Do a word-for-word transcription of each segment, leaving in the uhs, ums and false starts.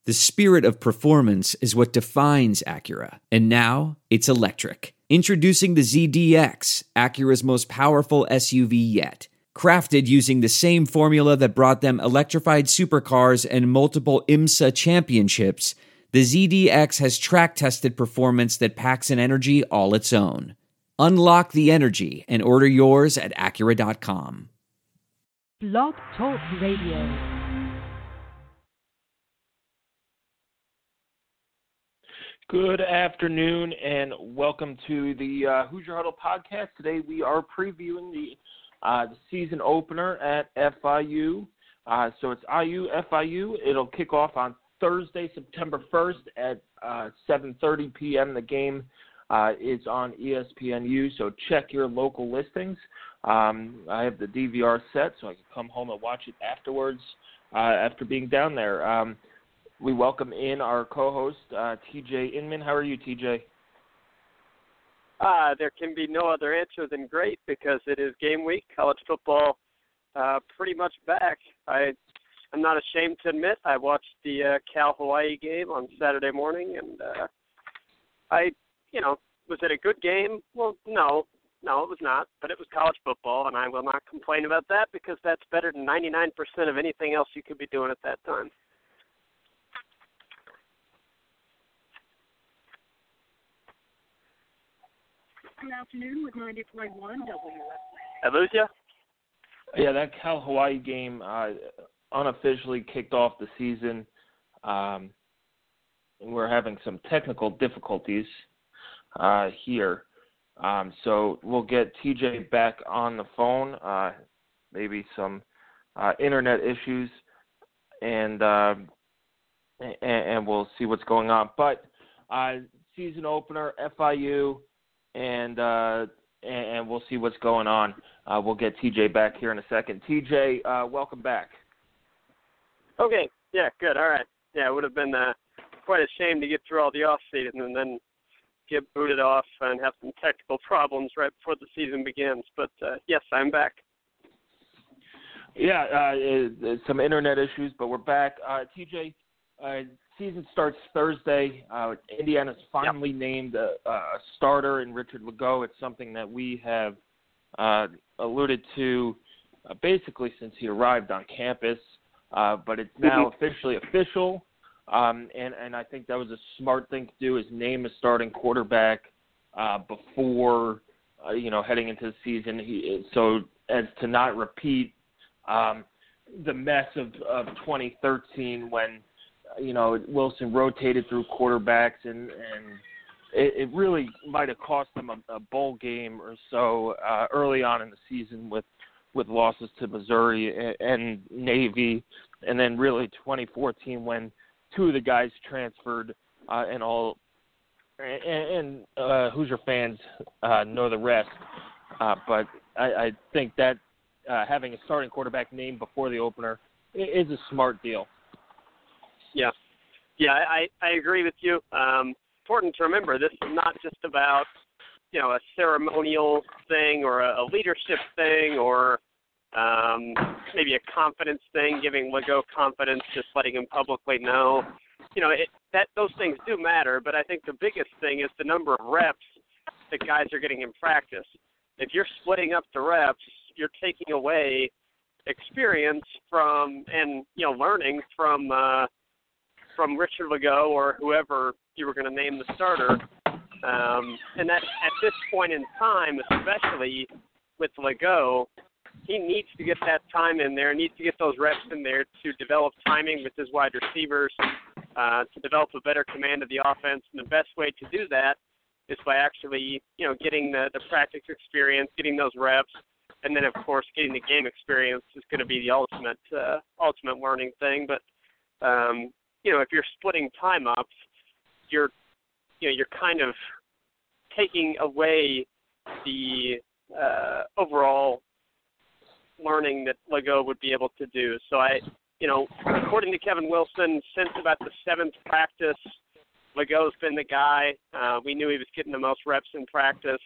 The spirit of performance is what defines Acura. And now, it's electric. Introducing the Z D X, Acura's most powerful S U V yet. Crafted using the same formula that brought them electrified supercars and multiple IMSA championships, the Z D X has track-tested performance that packs an energy all its own. Unlock the energy and order yours at Acura dot com. Blog Talk Radio. Good afternoon and welcome to the uh, Hoosier Huddle podcast. Today we are previewing the, uh, the season opener at F I U. Uh, so it's I U F I U. It'll kick off on Thursday, September first at uh, seven thirty p.m. The game uh, is on E S P N U, so check your local listings. Um, I have the D V R set so I can come home and watch it afterwards uh, after being down there. Um, We welcome in our co-host, uh, T J Inman. How are you, T J? Uh, there can be no other answer than great because it is game week. College football uh, pretty much back. I, I'm not ashamed to admit I watched the uh, Cal-Hawaii game on Saturday morning, and uh, I, you know, was it a good game? Well, no. No, it was not, but it was college football, and I will not complain about that because that's better than ninety-nine percent of anything else you could be doing at that time. Good afternoon with ninety point one W S I lose you? Yeah, that Cal-Hawaii game uh, unofficially kicked off the season. Um, we're having some technical difficulties uh, here. Um, so we'll get T J back on the phone, uh, maybe some uh, internet issues, and, uh, and and we'll see what's going on. But uh, season opener, F I U, and uh, and we'll see what's going on. Uh, we'll get T J back here in a second. T J, uh, welcome back. Okay, yeah, good, all right. Yeah, it would have been uh, quite a shame to get through all the off-season and then get booted off and have some technical problems right before the season begins. But, uh, yes, I'm back. Yeah, uh, it, some internet issues, but we're back. Uh, T J, uh, season starts Thursday. Uh, Indiana's finally yep. named a, a starter in Richard Legault. It's something that we have uh, alluded to uh, basically since he arrived on campus, uh, but it's now mm-hmm. officially official. Um, and, and I think that was a smart thing to do, is name a starting quarterback uh, before, uh, you know, heading into the season. He, so as to not repeat um, the mess of, of twenty thirteen when, you know, Wilson rotated through quarterbacks, and, and it, it really might have cost them a, a bowl game or so uh, early on in the season with, with losses to Missouri and, and Navy, and then really twenty fourteen when two of the guys transferred, uh, and all, and, and uh, Hoosier fans uh, know the rest. Uh, but I, I think that uh, having a starting quarterback named before the opener is a smart deal. Yeah, yeah, I, I agree with you. Um, important to remember, this is not just about, you know, a ceremonial thing or a, a leadership thing or um, maybe a confidence thing, giving Legault confidence, just letting him publicly know. You know, it, that those things do matter, but I think the biggest thing is the number of reps that guys are getting in practice. If you're splitting up the reps, you're taking away experience from and, you know, learning from uh, from Richard Legault or whoever you were going to name the starter. Um, and that at this point in time, especially with Legault, he needs to get that time in there, needs to get those reps in there to develop timing with his wide receivers, uh, to develop a better command of the offense. And the best way to do that is by actually, you know, getting the, the practice experience, getting those reps, and then, of course, getting the game experience is going to be the ultimate uh, ultimate learning thing. But, um, you know, if you're splitting time up, you're, you know, you're kind of taking away the uh, overall learning that Legault would be able to do. So I, you know, according to Kevin Wilson, since about the seventh practice, Legault's been the guy. Uh, we knew he was getting the most reps in practice.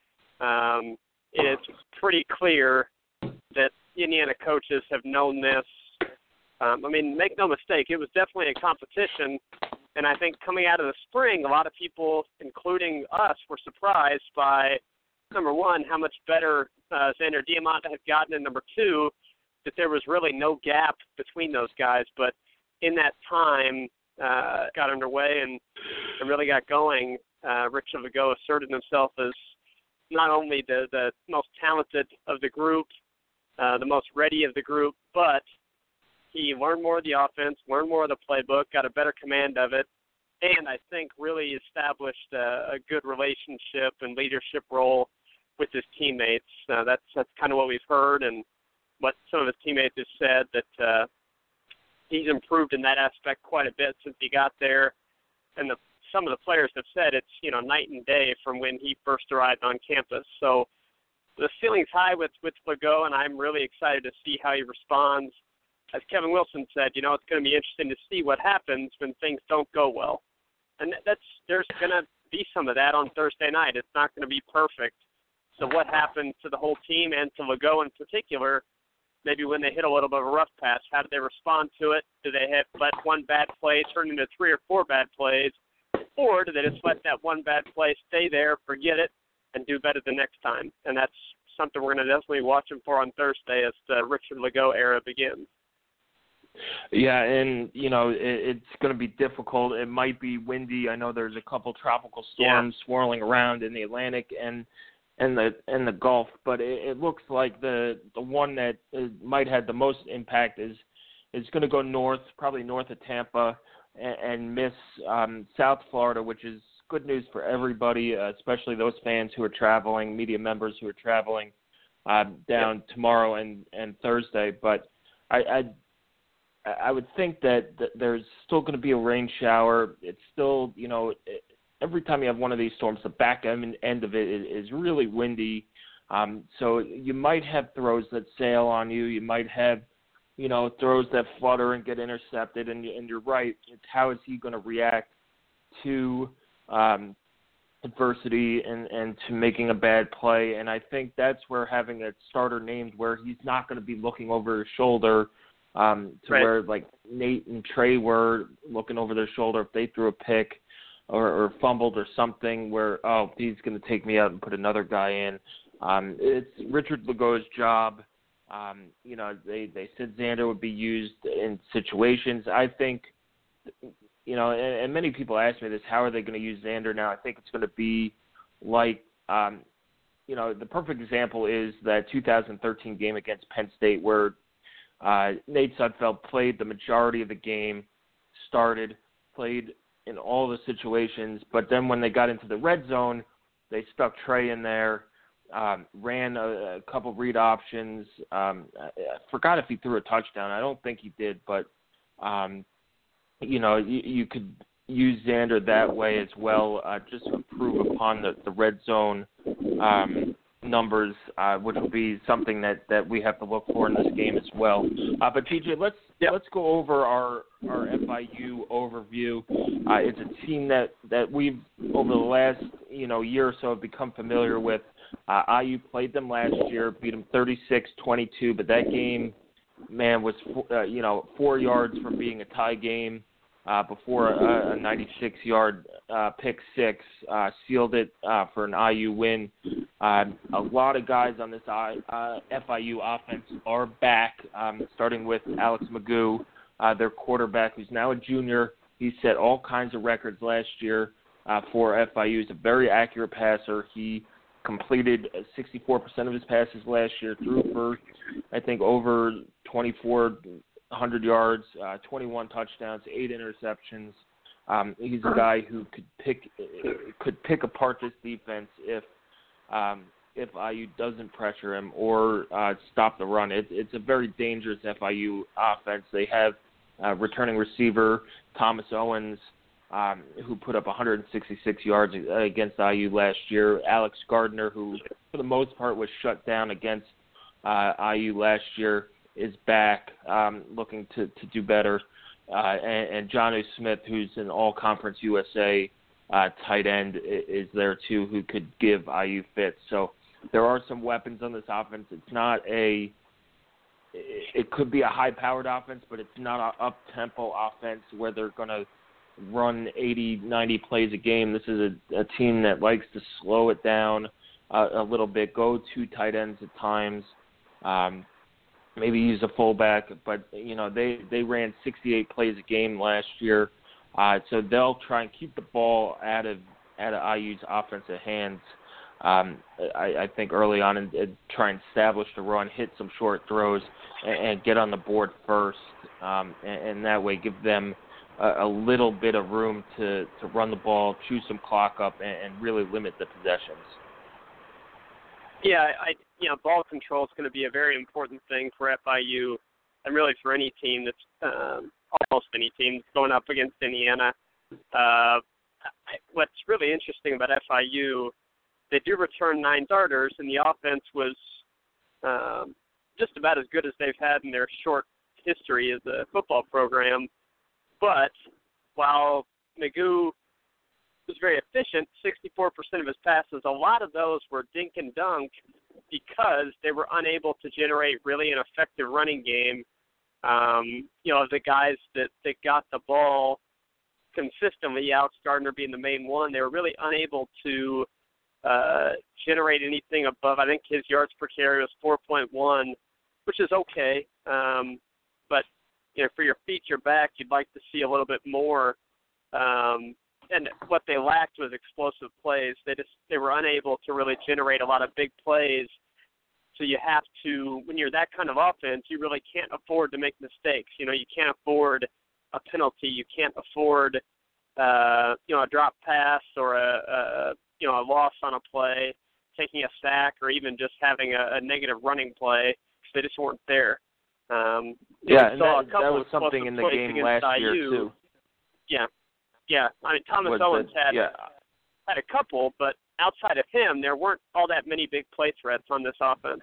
Um, it's pretty clear that Indiana coaches have known this Um, I mean, make no mistake, it was definitely a competition. And I think coming out of the spring, a lot of people, including us, were surprised by, number one, how much better uh, Xander Diamant had gotten, and number two, that there was really no gap between those guys. But in that time, uh, got underway and, and really got going, uh, Rich Laveau asserted himself as not only the, the most talented of the group, uh, the most ready of the group, but he learned more of the offense, learned more of the playbook, got a better command of it, and I think really established a, a good relationship and leadership role with his teammates. Uh, that's that's kind of what we've heard and what some of his teammates have said, that uh, he's improved in that aspect quite a bit since he got there. And the, some of the players have said it's, you know, night and day from when he first arrived on campus. So the ceiling's high with, with Laveau, and I'm really excited to see how he responds. As Kevin Wilson said, you know, it's going to be interesting to see what happens when things don't go well. And that's there's going to be some of that on Thursday night. It's not going to be perfect. So what happened to the whole team and to Laveau in particular, maybe when they hit a little bit of a rough patch, how did they respond to it? Do they have let one bad play turn into three or four bad plays? Or do they just let that one bad play stay there, forget it, and do better the next time? And that's something we're going to definitely watch them for on Thursday as the Richard Laveau era begins. Yeah, and, you know, it, it's going to be difficult. It might be windy. I know there's a couple tropical storms yeah. swirling around in the Atlantic and and the and the Gulf, but it, it looks like the the one that is, might have the most impact is is going to go north, probably north of Tampa, and, and miss um, South Florida, which is good news for everybody, uh, especially those fans who are traveling, media members who are traveling uh, down yeah. tomorrow and, and Thursday. But I, I I would think that, that there's still going to be a rain shower. It's still, you know, every time you have one of these storms, the back end, end of it is, is really windy. Um, so you might have throws that sail on you. You might have, you know, throws that flutter and get intercepted. And, and you're right. It's how is he going to react to um, adversity and, and to making a bad play. And I think that's where having a starter named where he's not going to be looking over his shoulder Um, to right. where, like, Nate and Trey were looking over their shoulder if they threw a pick or, or fumbled or something where, oh, he's going to take me out and put another guy in. Um, it's Richard Lagoa's job. Um, you know, they, they said Xander would be used in situations. I think, you know, and, and many people ask me this, how are they going to use Xander now? I think it's going to be like, um, you know, the perfect example is that two thousand thirteen game against Penn State where Uh, Nate Sudfeld played the majority of the game, started, played in all the situations, but then when they got into the red zone, they stuck Trey in there, um, ran a, a couple read options. Um, I, I forgot if he threw a touchdown. I don't think he did, but, um, you know, you, you could use Xander that way as well, uh, just to improve upon the, the red zone um numbers, uh, which will be something that, that we have to look for in this game as well. Uh, but T J, let's yep. let's go over our, our F I U overview. Uh, it's a team that, that we've over the last you know year or so have become familiar with. Uh, I U played them last year, beat them thirty-six twenty-two, but that game, man, was uh, you know four yards from being a tie game. Uh, before a, a ninety-six yard uh, pick six uh, sealed it uh, for an I U win. Uh, a lot of guys on this I, uh, F I U offense are back, um, starting with Alex Magoo, uh, their quarterback, who's now a junior. He set all kinds of records last year uh, for F I U. He's a very accurate passer. He completed sixty-four percent of his passes last year, threw for, I think, over twenty-four hundred yards, uh, twenty-one touchdowns, eight interceptions. Um, he's a guy who could pick could pick apart this defense if um, if I U doesn't pressure him or uh, stop the run. It, it's a very dangerous F I U offense. They have uh, returning receiver Thomas Owens, um, who put up one hundred sixty-six yards against I U last year. Alex Gardner, who for the most part was shut down against uh, I U last year, is back, um, looking to, to do better. Uh, and, and Jonnu Smith, who's an all-conference U S A uh, tight end, is there too, who could give I U fits. So there are some weapons on this offense. It's not a it could be a high-powered offense, but it's not an up-tempo offense where they're going to run eighty, ninety plays a game. This is a, a team that likes to slow it down uh, a little bit, go two tight ends at times, um, maybe use a fullback. But, you know, they, they ran sixty-eight plays a game last year, uh, so they'll try and keep the ball out of, out of I U's offensive hands. Um, I, I think early on and, and try and establish the run, hit some short throws, and, and get on the board first, um, and, and that way give them a, a little bit of room to, to run the ball, chew some clock up, and, and really limit the possessions. Yeah, I you know ball control is going to be a very important thing for F I U, and really for any team that's um, almost any team that's going up against Indiana. Uh, I, what's really interesting about F I U. They do return nine starters, and the offense was um, just about as good as they've had in their short history as a football program. But while Magoo was very efficient, sixty-four percent of his passes, a lot of those were dink and dunk because they were unable to generate really an effective running game. Um, you know, the guys that, that got the ball consistently, Alex Gardner being the main one, they were really unable to Uh, generate anything above, I think his yards per carry was four point one, which is okay. Um, but, you know, for your feature back, you'd like to see a little bit more. Um, and what they lacked was explosive plays. They just, they were unable to really generate a lot of big plays. So you have to, when you're that kind of offense, you really can't afford to make mistakes. You know, you can't afford a penalty. You can't afford, uh, you know, a drop pass or a, a you know, a loss on a play, taking a sack, or even just having a, a negative running play because they just weren't there. Um, yeah, and saw that, a couple that was of something in the plays game against last I U. year, too. Yeah, yeah. I mean, Thomas Was Owens the, had, yeah. had a couple, but outside of him, there weren't all that many big play threats on this offense.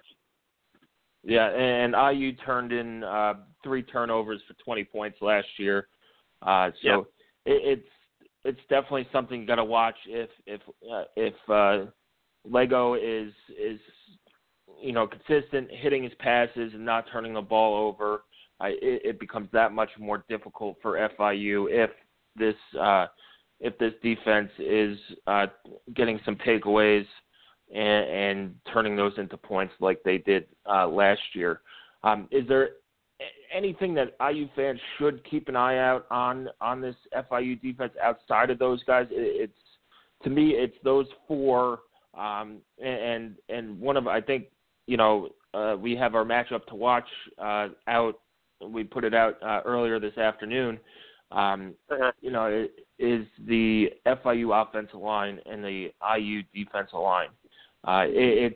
Yeah, and I U turned in uh, three turnovers for twenty points last year. Uh, so yeah. it, it's it's definitely something you got to watch if if uh, if uh, Lego is is you know consistent, hitting his passes and not turning the ball over. Uh, it, it becomes that much more difficult for F I U if this uh, if this defense is uh, getting some takeaways and, and turning those into points like they did uh, last year. Um, is there anything that I U fans should keep an eye out on on this F I U defense outside of those guys? It's to me, it's those four, um, and and one of I think you know uh, we have our matchup to watch uh, out. We put it out uh, earlier this afternoon. Um, uh-huh. You know, it is the F I U offensive line and the I U defensive line. Uh, it, it's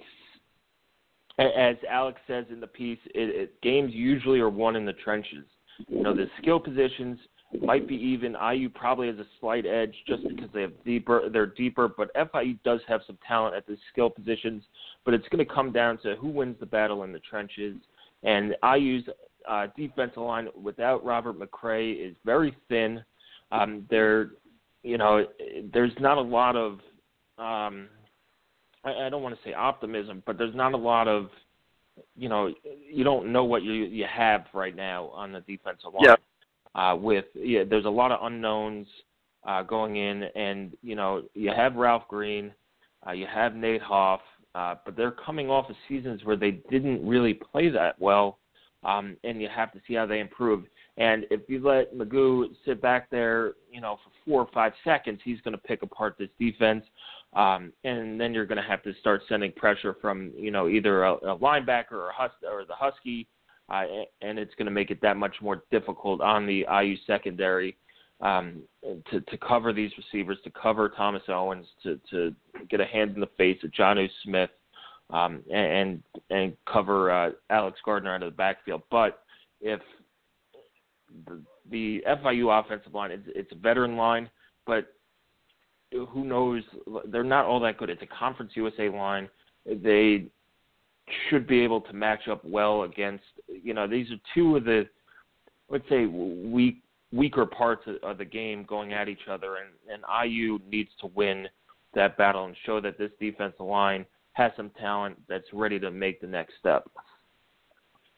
as Alex says in the piece, it, it, games usually are won in the trenches. You know, the skill positions might be even. I U probably has a slight edge just because they have deeper. They're deeper, but F I U does have some talent at the skill positions. But it's going to come down to who wins the battle in the trenches. And I U's uh, defensive line without Robert McCray is very thin. Um, there, you know, there's not a lot of. Um, I don't want to say optimism, but there's not a lot of, you know, you don't know what you you have right now on the defensive line. Yeah. Uh, with yeah, there's a lot of unknowns uh, going in, and you know you have Ralph Green, uh, you have Nate Hoff, uh, but they're coming off of seasons where they didn't really play that well, um, and you have to see how they improve. And if you let Magoo sit back there, you know, for four or five seconds, he's going to pick apart this defense. Um, and then you're going to have to start sending pressure from, you know, either a, a linebacker or, a Hus- or the Husky, uh, and it's going to make it that much more difficult on the I U secondary um, to, to cover these receivers, to cover Thomas Owens, to, to get a hand in the face of Jonnu Smith, um, and and cover uh, Alex Gardner out of the backfield. But if the, the F I U offensive line, it's, it's a veteran line, but who knows? They're not all that good. It's a Conference U S A line. They should be able to match up well against, you know, these are two of the, let's say, weak, weaker parts of, of the game going at each other, and, and I U needs to win that battle and show that this defensive line has some talent that's ready to make the next step.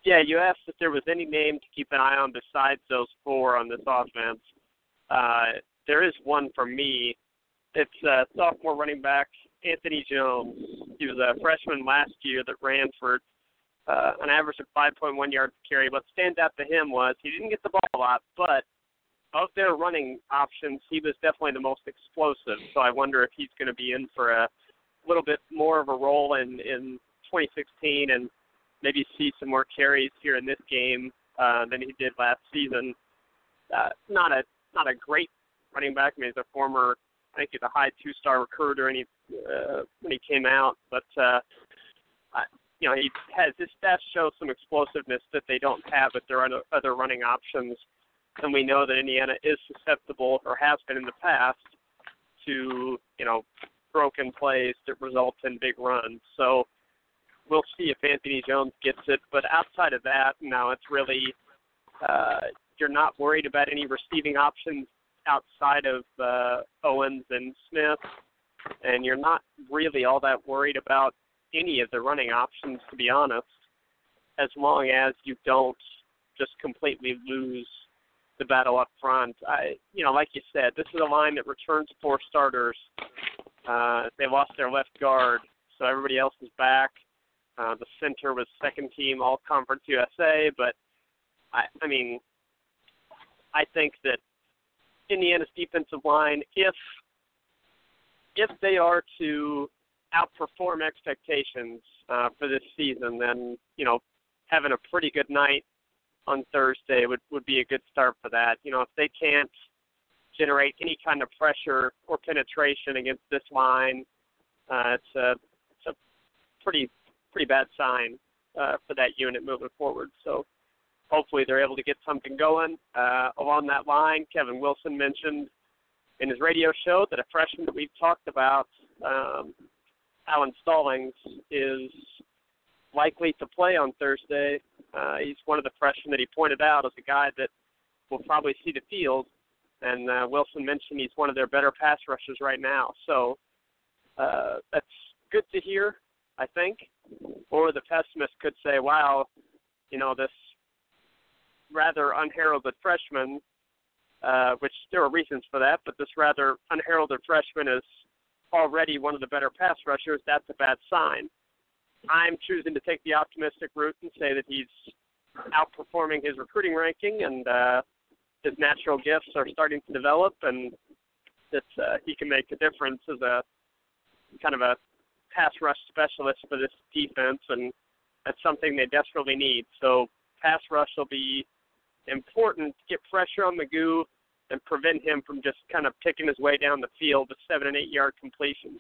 Yeah, you asked if there was any name to keep an eye on besides those four on this offense. Uh, there is one for me. It's uh, sophomore running back Anthony Jones. He was a freshman last year that ran for uh, an average of five point one yards per carry. What stands out to him was he didn't get the ball a lot, but of their running options, he was definitely the most explosive. So I wonder if he's going to be in for a little bit more of a role in, in twenty sixteen and maybe see some more carries here in this game uh, than he did last season. Uh, not a not a great running back. I mean, he's a former, I think he's a high two-star recruiter when he, uh, when he came out. But, uh, I, you know, he has his stats show some explosiveness that they don't have with their other, other running options. And we know that Indiana is susceptible, or has been in the past, to, you know, broken plays that result in big runs. So we'll see if Anthony Jones gets it. But outside of that, now it's really uh, you're not worried about any receiving options outside of uh, Owens and Smith, and you're not really all that worried about any of the running options, to be honest, as long as you don't just completely lose the battle up front. I, you know, like you said, this is a line that returns four starters. Uh, they lost their left guard, so everybody else is back. Uh, the center was second team All-Conference U S A, but, I, I mean, I think that Indiana's defensive line, if if they are to outperform expectations uh, for this season, then, you know, having a pretty good night on Thursday would, would be a good start for that. You know, if they can't generate any kind of pressure or penetration against this line, uh, it's a it's a pretty pretty bad sign uh, for that unit moving forward. So hopefully they're able to get something going uh, along that line. Kevin Wilson mentioned in his radio show that a freshman that we've talked about, um, Alan Stallings, is likely to play on Thursday. Uh, he's one of the freshmen that he pointed out as a guy that will probably see the field. And uh, Wilson mentioned he's one of their better pass rushers right now. So uh, that's good to hear, I think. Or the pessimist could say, wow, you know, this rather unheralded freshman, uh, which there are reasons for that, but this rather unheralded freshman is already one of the better pass rushers. That's a bad sign. I'm choosing to take the optimistic route and say that he's outperforming his recruiting ranking, and uh, his natural gifts are starting to develop, and that uh, he can make a difference as a kind of a pass rush specialist for this defense, and that's something they desperately need. So pass rush will be important to get pressure on Magoo and prevent him from just kind of picking his way down the field with seven and eight yard completions.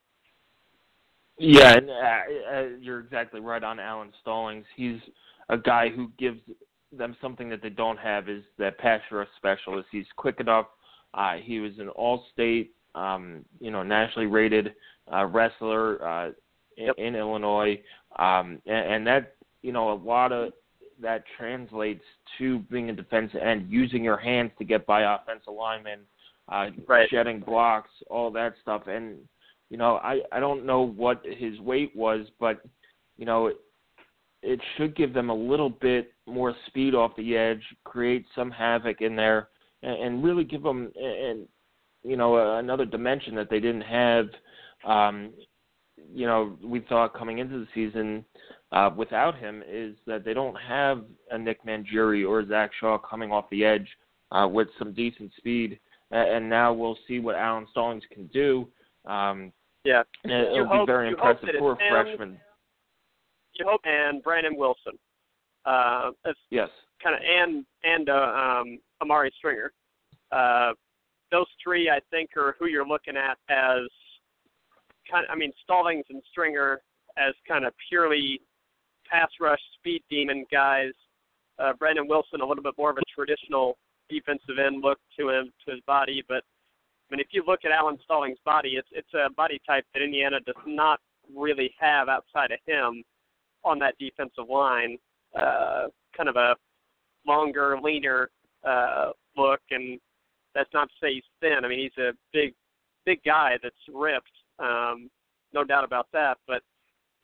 Yeah, and uh, uh, you're exactly right on Alan Stallings. He's a guy who gives them something that they don't have, is that pass rush specialist. He's quick enough. Uh, he was an all-state, um, you know, nationally rated uh, wrestler uh, in, yep. in Illinois, um, and, and that, you know, a lot of that translates to being a defensive end, using your hands to get by offensive linemen, uh, right. shedding blocks, all that stuff. And, you know, I, I don't know what his weight was, but, you know, it, it should give them a little bit more speed off the edge, create some havoc in there, and, and really give them, and you know, another dimension that they didn't have. Um, you know, we thought coming into the season uh, without him is that they don't have a Nick Mangieri or Zach Shaw coming off the edge uh, with some decent speed, and now we'll see what Alan Stallings can do. Um, yeah, and it'll you be hope, very you impressive hope for a him, freshman. You hope, and Brandon Wilson, uh, yes, kind of, and and uh, um, Amari Stringer. Uh, those three, I think, are who you're looking at as kind of, I mean, Stallings and Stringer as kind of purely pass rush speed demon guys. Uh, Brandon Wilson, a little bit more of a traditional defensive end look to him, to his body. But I mean, if you look at Alan Stallings' body, it's it's a body type that Indiana does not really have outside of him on that defensive line. Uh, kind of a longer, leaner uh, look, and that's not to say he's thin. I mean, he's a big, big guy that's ripped, um, no doubt about that. But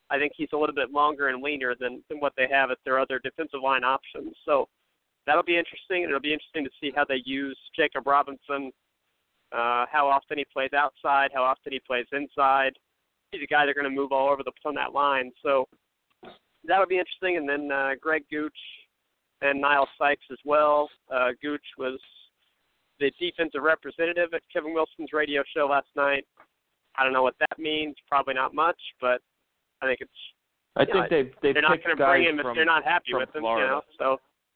I think he's a little bit longer and leaner than, than what they have at their other defensive line options. So that'll be interesting, and it'll be interesting to see how they use Jacob Robinson, uh, how often he plays outside, how often he plays inside. He's a guy they're going to move all over the on that line. So that'll be interesting. And then uh, Greg Gooch and Niall Sykes as well. Uh, Gooch was the defensive representative at Kevin Wilson's radio show last night. I don't know what that means. Probably not much, but I think it's. I think know, they've they've they're not going to bring him from, if they're not happy from with him. Florida. You know, so.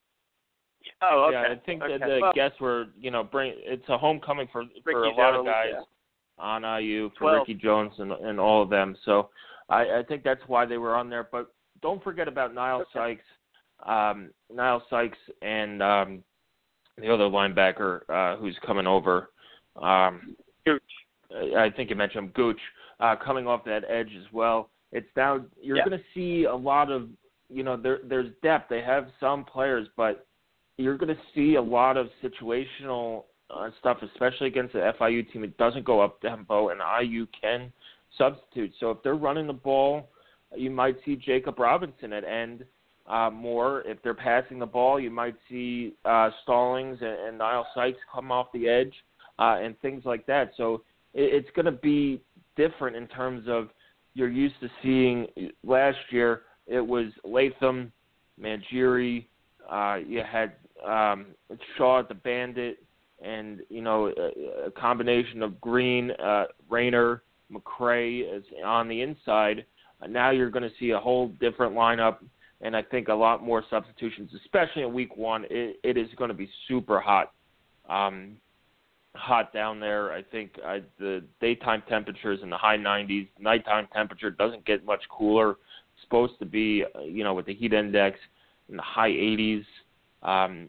Oh, okay. Yeah, I think okay. that the well, guests were, you know, bring it's a homecoming for Ricky for a lot Jones, of guys yeah. on I U, for twelve. Ricky Jones and and all of them. So I, I think that's why they were on there. But don't forget about Niall Okay. Sykes, um, Niall Sykes, and um, the other linebacker uh, who's coming over. Um, Gooch. I think you mentioned him, Gooch, uh, coming off that edge as well. It's now you're Yeah. going to see a lot of, you know, there there's depth. They have some players, but you're going to see a lot of situational uh, stuff, especially against the F I U team. It doesn't go up tempo, and I U can substitute. So if they're running the ball, you might see Jacob Robinson at end uh, more. If they're passing the ball, you might see uh, Stallings and, and Niall Sykes come off the edge uh, and things like that. So it, it's going to be different in terms of you're used to seeing last year. It was Latham, Mangieri, uh, you had um, Shaw at the Bandit, and, you know, a, a combination of Green, uh, Rayner, McCray is on the inside. Uh, now you're going to see a whole different lineup, and I think a lot more substitutions, especially in week one. It, it is going to be super hot, um, hot down there. I think uh, the daytime temperatures in the high nineties. Nighttime temperature doesn't get much cooler. It's supposed to be, uh, you know, with the heat index in the high eighties. Um,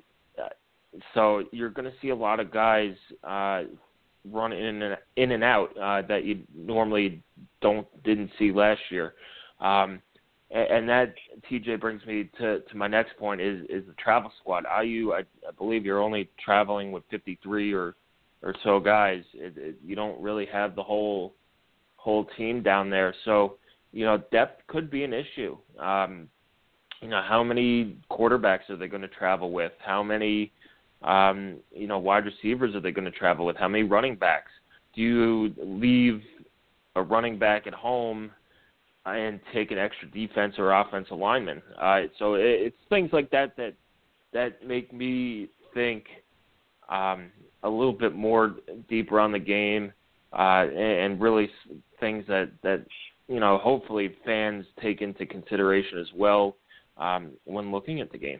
so you're going to see a lot of guys uh, run in and in and out uh, that you normally don't didn't see last year. Um, and, and that, T J, brings me to, to my next point is, is the travel squad. I U, I, I believe you're only traveling with fifty-three or, or so guys. It, it, you don't really have the whole whole team down there. So, you know, depth could be an issue. Um, you know, how many quarterbacks are they going to travel with? How many, um, you know, wide receivers are they going to travel with? How many running backs? Do you leave a running back at home and take an extra defense or offensive lineman? Uh, so it, it's things like that that that make me think um, a little bit more deeper on the game uh, and, and really things that, that, you know, hopefully fans take into consideration as well um, when looking at the game.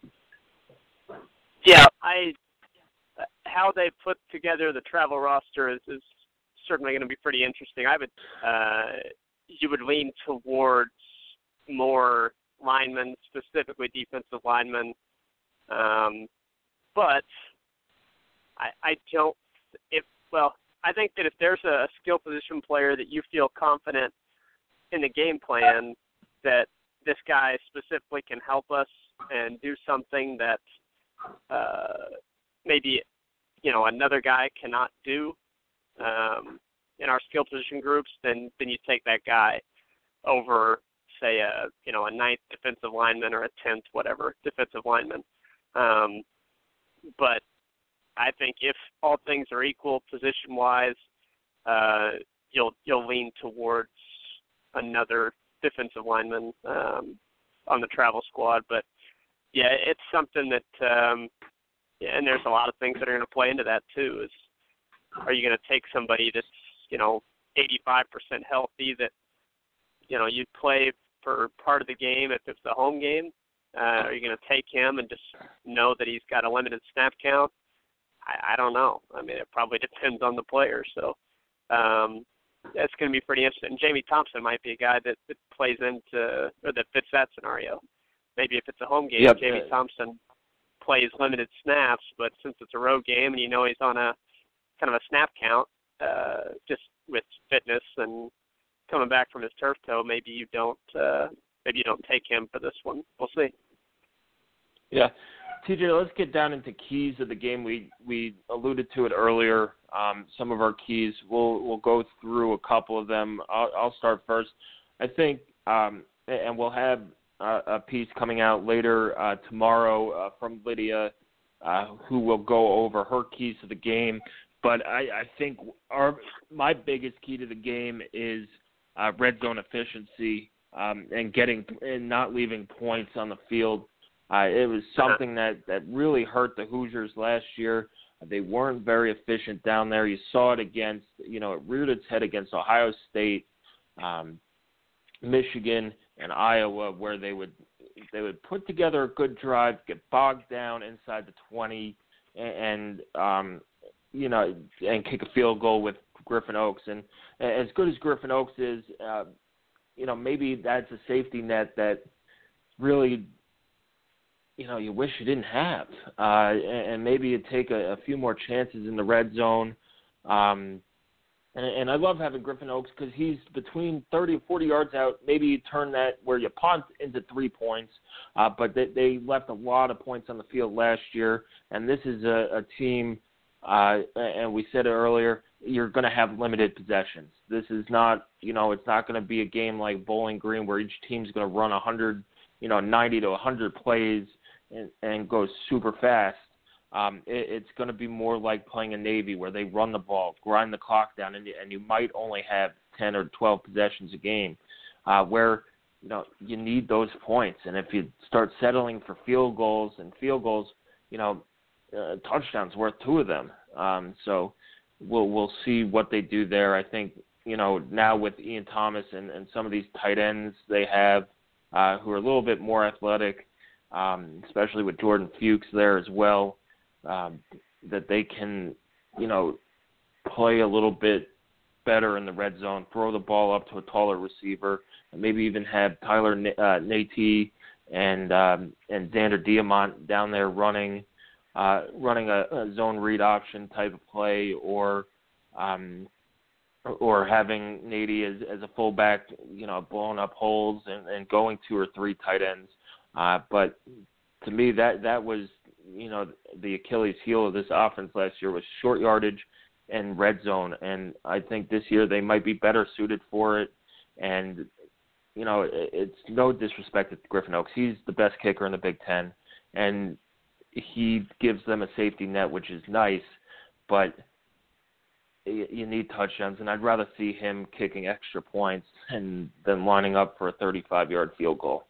Yeah, I how they put together the travel roster is, is certainly going to be pretty interesting. I would uh, you would lean towards more linemen, specifically defensive linemen, um, but I, I don't. If well, I think that if there's a skill position player that you feel confident in the game plan that this guy specifically can help us and do something that uh, maybe, you know, another guy cannot do um, in our skill position groups, then then you take that guy over, say, a you know a ninth defensive lineman or a tenth whatever defensive lineman. Um, but I think if all things are equal position wise, uh, you'll you'll lean towards another defensive lineman um, on the travel squad. But yeah, it's something that, um, yeah, and there's a lot of things that are going to play into that too. Is are you going to take somebody that's you know eighty-five percent healthy that you know you'd play for part of the game if it's a home game? Uh, are you going to take him and just know that he's got a limited snap count? I, I don't know. I mean, it probably depends on the player. So um, it's going to be pretty interesting. Jamie Thompson might be a guy that, that plays into or that fits that scenario. Maybe if it's a home game, Yep. Jamie Thompson plays limited snaps, but since it's a road game and you know he's on a kind of a snap count, uh, just with fitness and coming back from his turf toe, maybe you don't uh, maybe you don't take him for this one. We'll see. Yeah. T J, let's get down into keys of the game. We we alluded to it earlier. Um, some of our keys. We'll we'll go through a couple of them. I'll, I'll start first. I think um, and we'll have uh, a piece coming out later uh, tomorrow uh, from Lydia, uh, who will go over her keys to the game. But I, I think our my biggest key to the game is uh, red zone efficiency um, and getting and not leaving points on the field. Uh, it was something that, that really hurt the Hoosiers last year. They weren't very efficient down there. You saw it against, you know, it reared its head against Ohio State, um, Michigan, and Iowa, where they would they would put together a good drive, get bogged down inside the twenty, and, and um, you know, and kick a field goal with Griffin Oaks. And as good as Griffin Oaks is, uh, you know, maybe that's a safety net that really, you know, you wish you didn't have. Uh, and, and maybe you take a, a few more chances in the red zone. Um, and, and I love having Griffin Oaks because he's between thirty and forty yards out. Maybe you turn that where you punt into three points. Uh, but they, they left a lot of points on the field last year. And this is a, a team, uh, and we said it earlier, you're going to have limited possessions. This is not, you know, it's not going to be a game like Bowling Green where each team's going to run one hundred, you know, ninety to one hundred plays and, and go super fast. Um, it, it's going to be more like playing a Navy where they run the ball, grind the clock down, and, and you might only have ten or twelve possessions a game uh, where, you know, you need those points. And if you start settling for field goals and field goals, you know, uh, touchdowns worth two of them. Um, so we'll we'll see what they do there. I think, you know, now with Ian Thomas and, and some of these tight ends they have uh, who are a little bit more athletic, um, especially with Jordan Fuchs there as well, um, that they can, you know, play a little bit better in the red zone, throw the ball up to a taller receiver, and maybe even have Tyler uh, Nate and um, and Xander Diamont down there running uh, running a, a zone read option type of play, or um, or having Nate as, as a fullback, you know, blowing up holes and, and going two or three tight ends. Uh, but to me, that that was, you know, the Achilles heel of this offense last year was short yardage and red zone. And I think this year they might be better suited for it. And, you know, it, it's no disrespect to Griffin Oaks. He's the best kicker in the Big Ten. And he gives them a safety net, which is nice. But you need touchdowns, and I'd rather see him kicking extra points and than lining up for a thirty-five-yard field goal.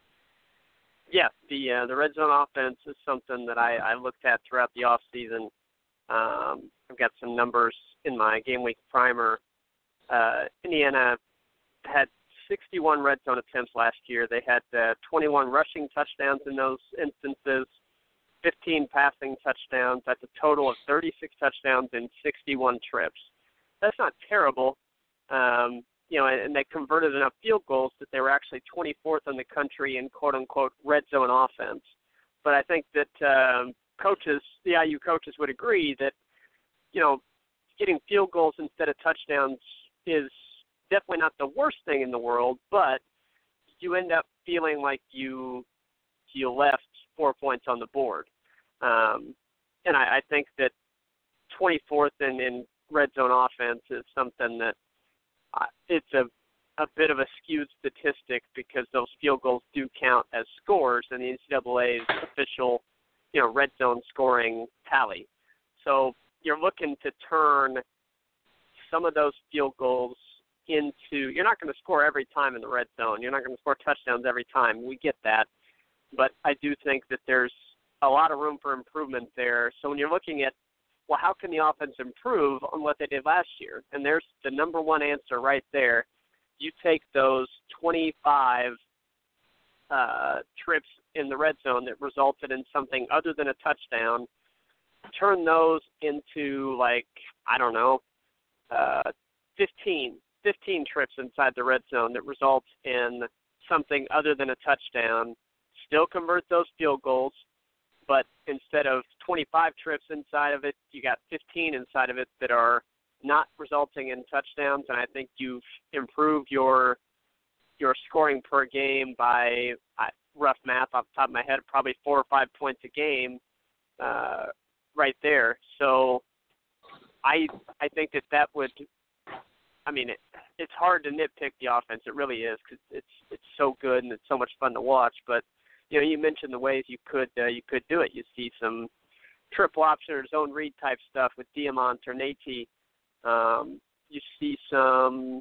Yeah, the uh, the red zone offense is something that I, I looked at throughout the off season. Um, I've got some numbers in my game week primer. Uh, Indiana had sixty-one red zone attempts last year. They had uh, twenty-one rushing touchdowns in those instances, fifteen passing touchdowns. That's a total of thirty-six touchdowns and sixty-one trips. That's not terrible. Um, you know, and they converted enough field goals that they were actually twenty-fourth in the country in quote-unquote red zone offense. But I think that um, coaches, the I U coaches would agree that, you know, getting field goals instead of touchdowns is definitely not the worst thing in the world, but you end up feeling like you you left four points on the board. Um, and I, I think that twenty-fourth in, in red zone offense is something that uh, it's a, a bit of a skewed statistic because those field goals do count as scores in the N C double A's official, you know, red zone scoring tally. So you're looking to turn some of those field goals into, you're not going to score every time in the red zone. You're not going to score touchdowns every time. We get that. But I do think that there's a lot of room for improvement there. So when you're looking at, well, how can the offense improve on what they did last year? And there's the number one answer right there. You take those twenty-five uh, trips in the red zone that resulted in something other than a touchdown, turn those into, like, I don't know, uh, fifteen, fifteen trips inside the red zone that results in something other than a touchdown. Still convert those field goals, but instead of twenty-five trips inside of it, you got fifteen inside of it that are not resulting in touchdowns, and I think you've improved your your scoring per game by, uh, rough math off the top of my head, probably four or five points a game uh, right there. So I I think that that would I mean, it, it's hard to nitpick the offense. It really is because it's it's so good and it's so much fun to watch. But you know, you mentioned the ways you could uh, you could do it. You see some triple option or zone read type stuff with Diamont or Nate. Um, you see some.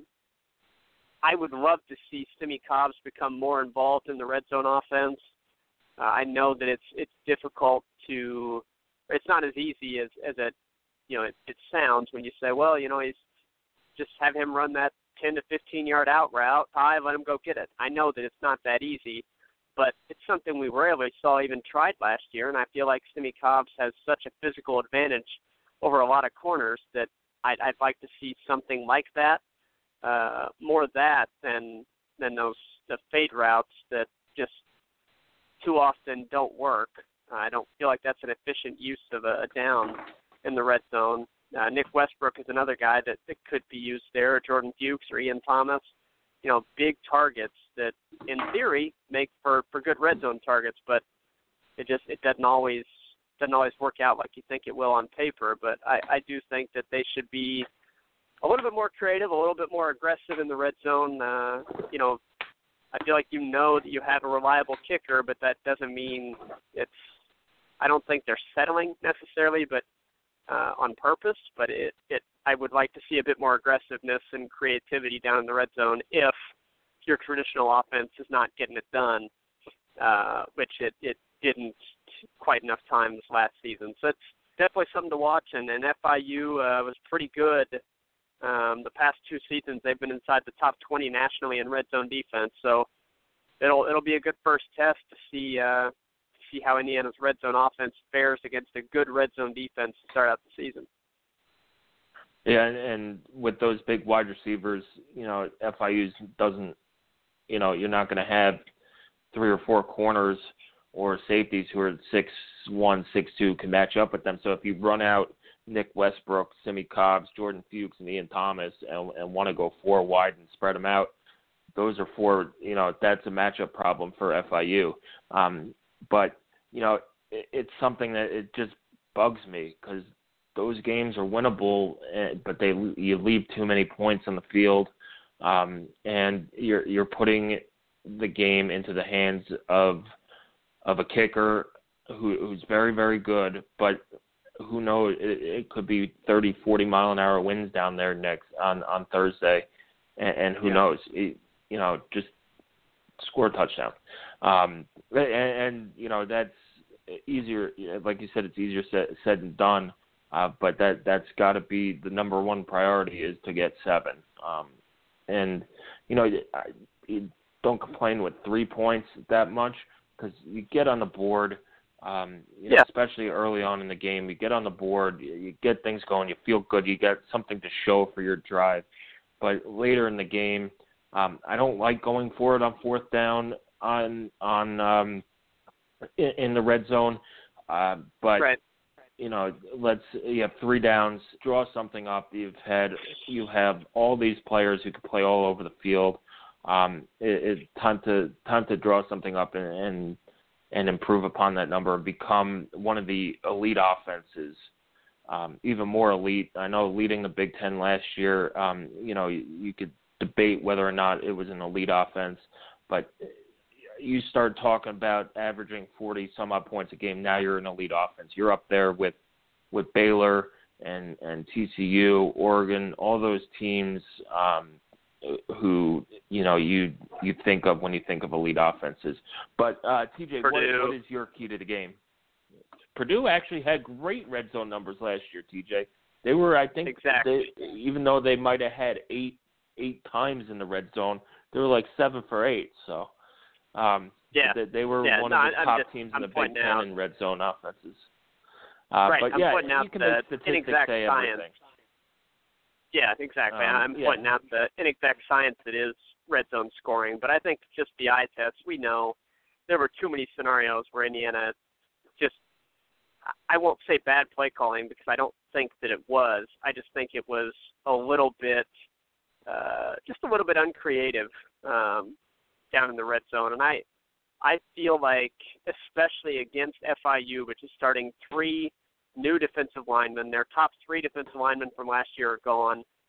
I would love to see Simi Cobbs become more involved in the red zone offense. Uh, I know that it's it's difficult to. It's not as easy as as it you know it, it sounds when you say, well, you know, he's just have him run that ten to fifteen yard out route. I let him go get it. I know that it's not that easy, but it's something we rarely saw even tried last year, and I feel like Simi Cobbs has such a physical advantage over a lot of corners that I'd, I'd like to see something like that, uh, more of that than than those the fade routes that just too often don't work. I don't feel like that's an efficient use of a, a down in the red zone. Uh, Nick Westbrook is another guy that, that could be used there, Jordan Fuchs or Ian Thomas. You know, big targets that, in theory, make for, for good red zone targets, but it just it doesn't always doesn't always work out like you think it will on paper. But I, I do think that they should be a little bit more creative, a little bit more aggressive in the red zone. Uh, you know, I feel like you know that you have a reliable kicker, but that doesn't mean it's. I don't think they're settling necessarily, but. Uh, on purpose, but it, it I would like to see a bit more aggressiveness and creativity down in the red zone if your traditional offense is not getting it done, uh, which it, it didn't quite enough times last season. So it's definitely something to watch, and, and F I U uh, was pretty good. Um, the past two seasons, they've been inside the top twenty nationally in red zone defense, so it'll it'll be a good first test to see uh, see how Indiana's red zone offense fares against a good red zone defense to start out the season. Yeah, and, and with those big wide receivers, you know, F I U doesn't, you know, you're not going to have three or four corners or safeties who are six one, six two can match up with them. So if you run out Nick Westbrook, Simi Cobbs, Jordan Fuchs, and Ian Thomas and, and want to go four wide and spread them out, those are four, you know, that's a matchup problem for F I U. Um, But, you know, it, it's something that it just bugs me because those games are winnable, but they you leave too many points on the field, um, and you're you're putting the game into the hands of of a kicker who, who's very, very good, but who knows, it, it could be thirty, forty mile an hour winds down there next on, on Thursday, and, and who yeah. knows, it, you know, just score a touchdown. Um, and, and, you know, that's easier. Like you said, it's easier said, said than done. Uh, but that, that's got to be the number one priority is to get seven. Um, and, you know, I, you don't complain with three points that much because you get on the board, um, you know, yeah. especially early on in the game. You get on the board, you, you get things going, you feel good, you get something to show for your drive. But later in the game, um, I don't like going for it on fourth down on on um, in, in the red zone, uh, but right. you know, let's you have three downs, draw something up. You've had you have all these players who can play all over the field. Um, it, it's time to time to draw something up and, and and improve upon that number and become one of the elite offenses, um, even more elite. I know leading the Big Ten last year, um, you know, you, you could debate whether or not it was an elite offense, but you start talking about averaging forty some odd points a game. Now you're an elite offense. You're up there with, with Baylor and, and T C U, Oregon, all those teams um, who, you know, you, you think of when you think of elite offenses. But uh, T J, what, what is your key to the game? Purdue actually had great red zone numbers last year, T J. They were, I think, exactly. they, even though they might have had eight, eight times in the red zone, they were like seven for eight. So, um, yeah, they, they were yeah, one no, of the I'm top just, teams I'm in the Big Ten out. in red zone offenses. Uh, right, but I'm yeah, pointing out you can the make statistics inexact say science. everything. Yeah, exactly. Um, I'm yeah. pointing out the inexact science that is red zone scoring, but I think just the eye test, we know there were too many scenarios where Indiana just, I won't say bad play calling because I don't think that it was. I just think it was a little bit, uh, just a little bit uncreative um, down in the red zone. And I, I feel like, especially against F I U, which is starting three new defensive linemen, their top three defensive linemen from last year are gone.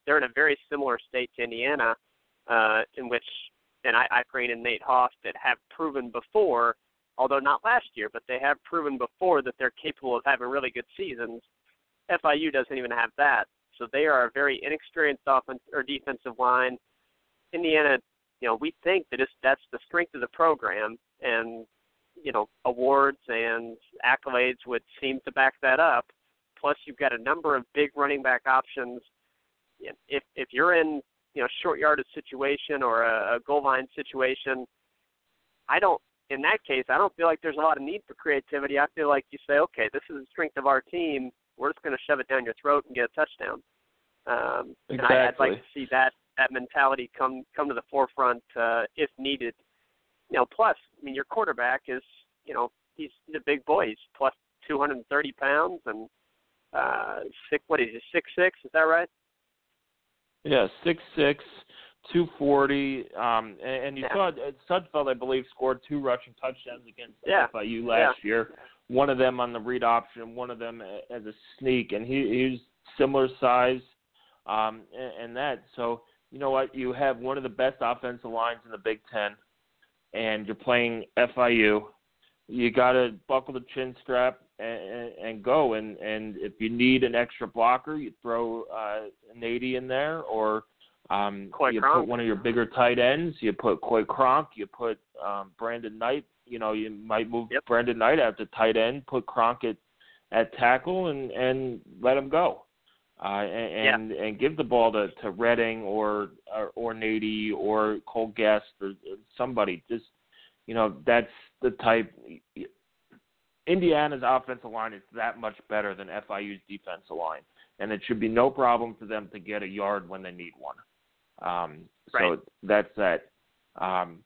they're in a very similar state to Indiana, uh, in which, and I, I Green and Nate Hoff that have proven before, although not last year, but they have proven before that they're capable of having really good seasons. F I U doesn't even have that. So they are a very inexperienced offense or defensive line. Indiana, you know, we think that it's, that's the strength of the program, and, you know, awards and accolades would seem to back that up. Plus, you've got a number of big running back options. If if you're in, you know, short yardage situation or a, a goal line situation, I don't, in that case, I don't feel like there's a lot of need for creativity. I feel like you say, okay, this is the strength of our team. We're just going to shove it down your throat and get a touchdown. Um, exactly. And I, I'd like to see that that mentality come come to the forefront uh, if needed. You know, plus, I mean, your quarterback is, you know, he's, he's a big boy. He's plus two hundred thirty pounds and uh, six. What is he? Six six? Is that right? Yeah, six six, two forty. Um, and, and you yeah. saw uh, Sudfeld, I believe, scored two rushing touchdowns against yeah. F I U last yeah. year. One of them on the read option, one of them as a sneak, and he he's similar size, um, and, and that. So you know what? You have one of the best offensive lines in the Big Ten, and you're playing F I U. You got to buckle the chin strap and, and go. And, and if you need an extra blocker, you throw uh, Nady in there, or um, you Kronk. put one of your bigger tight ends. You put Coy Cronk. You put um, Brandon Knight. You know, you might move yep. Brandon Knight out to tight end, put Cronk at, at tackle, and, and let him go. Uh, and, yeah. and and give the ball to, to Redding or, or or Nady or Cole Guest or somebody. Just, you know, that's the type. Indiana's offensive line is that much better than F I U's defensive line, and it should be no problem for them to get a yard when they need one. Um, so right. that's that. Um,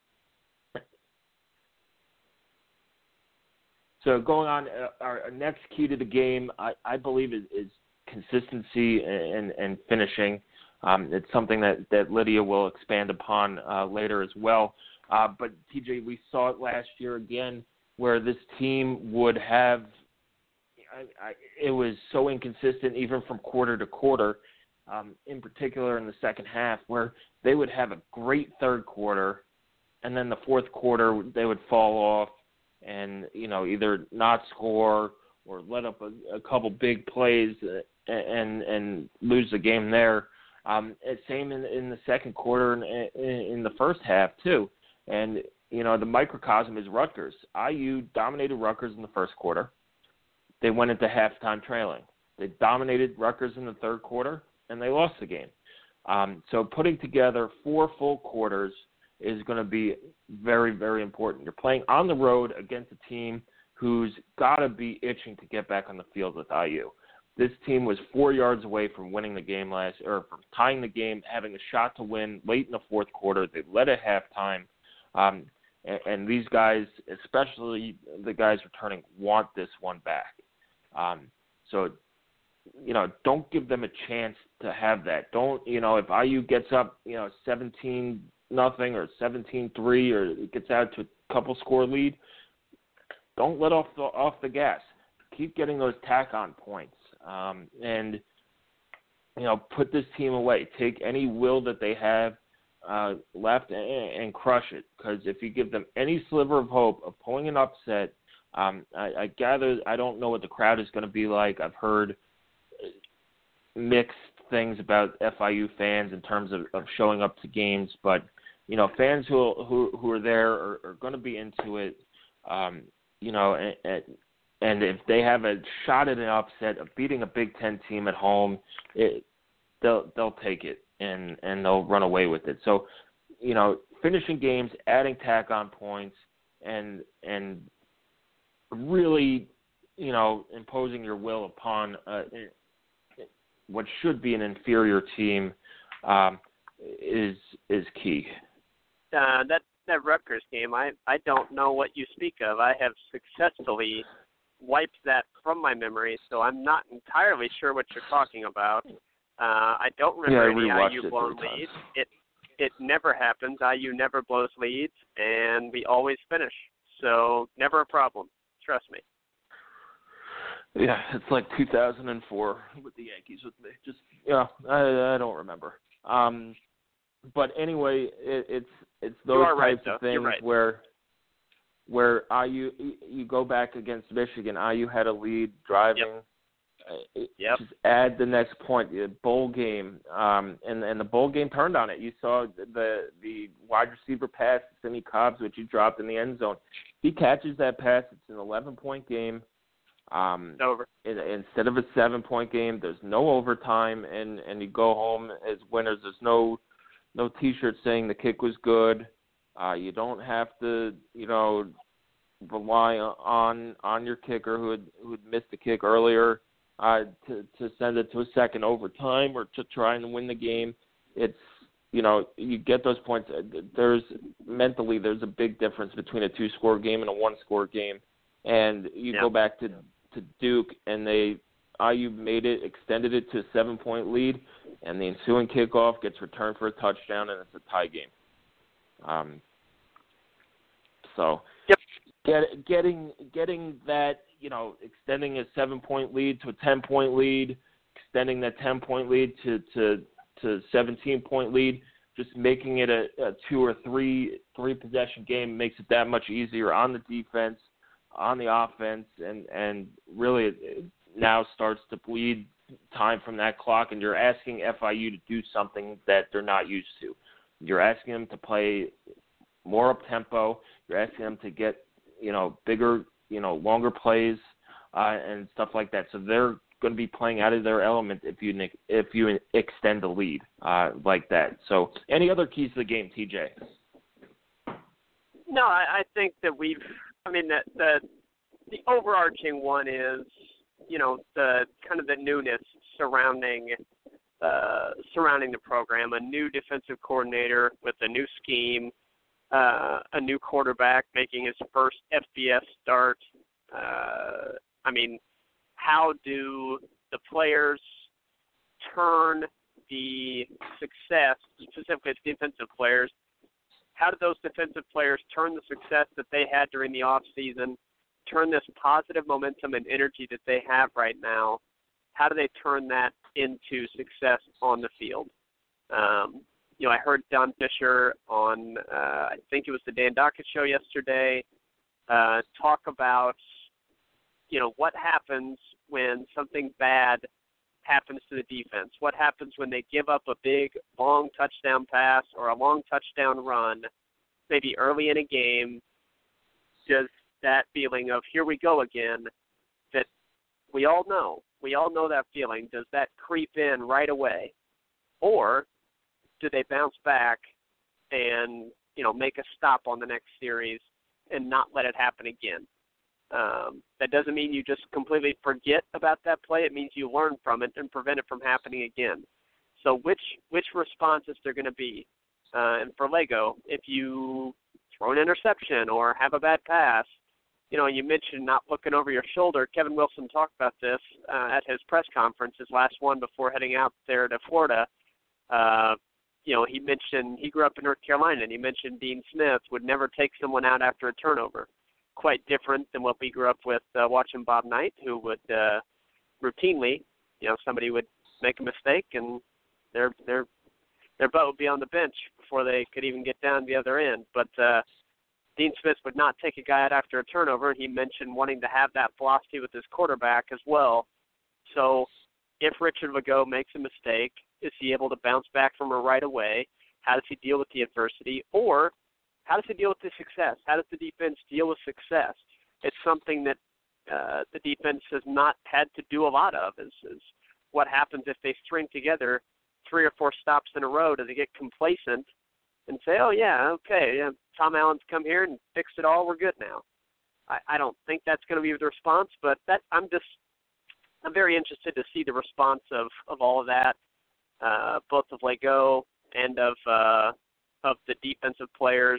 so going on, uh, our, our next key to the game, I, I believe, is, is consistency and, and finishing. Um, it's something that, that Lydia will expand upon uh, later as well. Uh, but, T J, we saw it last year again where this team would have I, I, – it was so inconsistent even from quarter to quarter, um, in particular in the second half, where they would have a great third quarter, and then the fourth quarter they would fall off and, you know, either not score or let up a, a couple big plays and and lose the game there. Um, same in, in the second quarter and in, in the first half too. And, you know, the microcosm is Rutgers. I U dominated Rutgers in the first quarter. They went into halftime trailing. They dominated Rutgers in the third quarter, and they lost the game. Um, so putting together four full quarters is going to be very, very important. You're playing on the road against a team who's got to be itching to get back on the field with I U. This team was four yards away from winning the game last, or from tying the game, having a shot to win late in the fourth quarter. They led at halftime, um, and, and these guys, especially the guys returning, want this one back. Um, so, you know, don't give them a chance to have that. Don't, you know, if I U gets up, you know, seventeen nothing or seventeen three, or it gets out to a couple score lead, don't let off the off the gas. Keep getting those tack-on points, um, and you know, put this team away. Take any will that they have uh, left and, and crush it. Because if you give them any sliver of hope of pulling an upset, um, I, I gather I don't know what the crowd is going to be like. I've heard mixed things about F I U fans in terms of, of showing up to games, but you know, fans who who who are there are, are going to be into it. Um, you know, and, and if they have a shot at an upset of beating a Big Ten team at home, it, they'll they'll take it and, and they'll run away with it. So, you know, finishing games, adding tack on points, and and really, you know, imposing your will upon uh, what should be an inferior team um, is is key. Uh, that that Rutgers game, I, I don't know what you speak of. I have successfully wiped that from my memory, so I'm not entirely sure what you're talking about. Uh, I don't remember yeah, I any I U blown leads. It it never happens. I U never blows leads, and we always finish. So never a problem. Trust me. Yeah, it's like two thousand four with the Yankees with me. Just yeah, I, I don't remember. Um, but anyway, it, it's it's those types right, of things right. where where I U you go back against Michigan. I U had a lead driving. Yep. Uh, Yep. Just add the next point. Bowl game, um, and and the bowl game turned on it. You saw the the wide receiver pass to Simmie Cobbs, which he dropped in the end zone. He catches that pass. It's an eleven point game. Um, over. In, instead of a seven-point game, there's no overtime, and, and you go home as winners. There's no no T-shirt saying the kick was good. Uh, you don't have to, you know, rely on on your kicker who had who had missed the kick earlier uh, to to send it to a second overtime or to try and win the game. It's you know you get those points. There's mentally there's a big difference between a two-score game and a one-score game, and you yeah. go back to. to Duke, and they I U made it, extended it to a seven-point lead, and the ensuing kickoff gets returned for a touchdown, and it's a tie game. Um, so, yep. get, getting getting that, you know, extending a seven-point lead to a ten-point lead, extending that ten-point lead to to to seventeen-point lead, just making it a, a two or three three possession game makes it that much easier on the defense, on the offense, and, and really it, it now starts to bleed time from that clock, and you're asking F I U to do something that they're not used to. You're asking them to play more up-tempo. You're asking them to get, you know, bigger, you know, longer plays uh, and stuff like that. So they're going to be playing out of their element if you if you extend the lead uh, like that. So any other keys to the game, T J? No, I, I think that we've I mean, the, the the overarching one is, you know, the kind of the newness surrounding uh, surrounding the program. A new defensive coordinator with a new scheme, uh, a new quarterback making his first F B S start. Uh, I mean, how do the players turn the success, specifically the defensive players, how did those defensive players turn the success that they had during the off season, turn this positive momentum and energy that they have right now, how do they turn that into success on the field? Um, you know, I heard Don Fisher on, uh, I think it was the Dan Dockett show yesterday, uh, talk about, you know, what happens when something bad happens to the defense. What happens when they give up a big, long touchdown pass or a long touchdown run, maybe early in a game? Does that feeling of, here we go again, that we all know, we all know that feeling, does that creep in right away? Or do they bounce back and, you know, make a stop on the next series and not let it happen again? Um, that doesn't mean you just completely forget about that play. It means you learn from it and prevent it from happening again. So which which responses they're going to be? Uh, and for Lego, if you throw an interception or have a bad pass, you know, you mentioned not looking over your shoulder. Kevin Wilson talked about this uh, at his press conference, his last one before heading out there to Florida. Uh, you know, he mentioned he grew up in North Carolina, and he mentioned Dean Smith would never take someone out after a turnover. Quite different than what we grew up with uh, watching Bob Knight, who would uh, routinely, you know, somebody would make a mistake and their their their butt would be on the bench before they could even get down the other end. But uh, Dean Smith would not take a guy out after a turnover, and he mentioned wanting to have that philosophy with his quarterback as well. So if Richard Legault makes a mistake, is he able to bounce back from it right away? How does he deal with the adversity? Or how does he deal with the success? How does the defense deal with success? It's something that uh, the defense has not had to do a lot of, is, is what happens if they string together three or four stops in a row. Do they get complacent and say, oh, yeah, okay, yeah, Tom Allen's come here and fixed it all, we're good now? I, I don't think that's going to be the response, but that I'm just I'm very interested to see the response of, of all of that, uh, both of Legault and of uh, of the defensive players.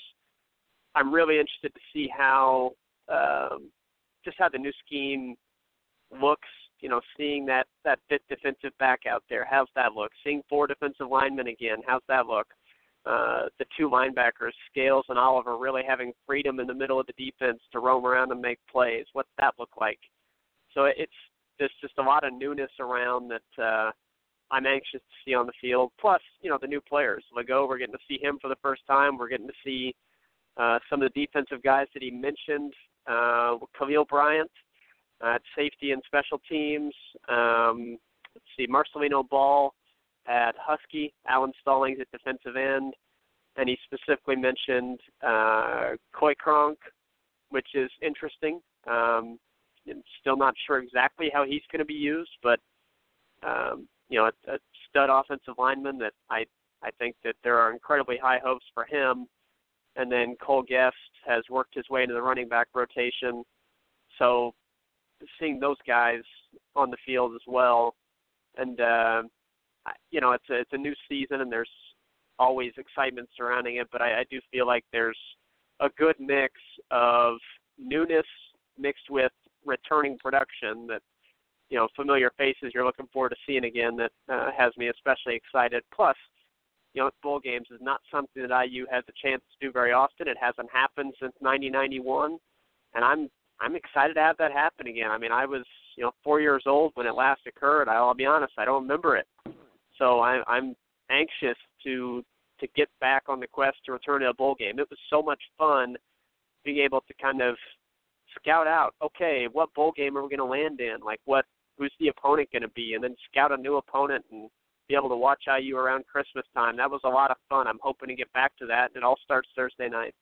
I'm really interested to see how um, just how the new scheme looks. You know, seeing that, that fifth defensive back out there, how's that look? Seeing four defensive linemen again, how's that look? Uh, the two linebackers, Scales and Oliver, really having freedom in the middle of the defense to roam around and make plays. What's that look like? So it's there's just a lot of newness around that uh, I'm anxious to see on the field. Plus, you know, the new players. Legault, we're getting to see him for the first time. We're getting to see uh, some of the defensive guys that he mentioned. Uh, Khalil Bryant uh, at safety and special teams. Um, let's see, Marcelino Ball at Husky. Alan Stallings at defensive end. And he specifically mentioned uh, Coy Cronk, which is interesting. Um, I'm still not sure exactly how he's going to be used, but um, you know, a, a stud offensive lineman that I I think that there are incredibly high hopes for him. And then Cole Guest has worked his way into the running back rotation, so seeing those guys on the field as well, and uh, you know, it's a, it's a new season and there's always excitement surrounding it, but I, I do feel like there's a good mix of newness mixed with returning production that, you know, familiar faces you're looking forward to seeing again that uh, has me especially excited. Plus, you know, bowl games is not something that I U has a chance to do very often. It hasn't happened since nineteen ninety-one, and I'm I'm excited to have that happen again. I mean, I was, you know, four years old when it last occurred. I'll be honest, I don't remember it. So I, I'm anxious to to get back on the quest to return to a bowl game. It was so much fun being able to kind of scout out, okay, what bowl game are we going to land in? Like, what, who's the opponent going to be? And then scout a new opponent and be able to watch I U around Christmas time. That was a lot of fun. I'm hoping to get back to that, and it all starts Thursday night.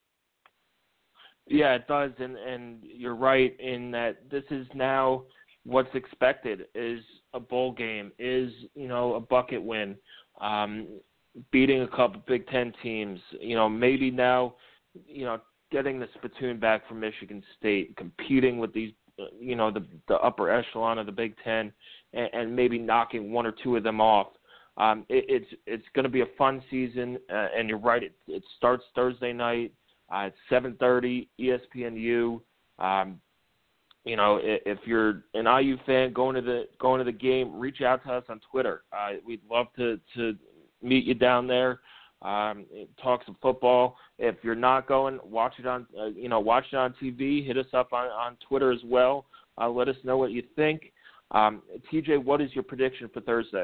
Yeah, it does, and, and you're right in that this is now what's expected is a bowl game, is, you know, a bucket win, um, beating a couple Big Ten teams, you know, maybe now, you know, getting the spittoon back from Michigan State, competing with these, you know, the, the upper echelon of the Big Ten, and, and maybe knocking one or two of them off. Um, it, it's it's going to be a fun season, uh, and you're right. It, it starts Thursday night uh, at seven thirty, E S P N U. Um, you know, if, if you're an I U fan going to the going to the game, reach out to us on Twitter. Uh, we'd love to to meet you down there. Um, talk some football. If you're not going, watch it on, uh, you know, watch it on T V. Hit us up on, on Twitter as well. Uh, let us know what you think. Um, T J, what is your prediction for Thursday?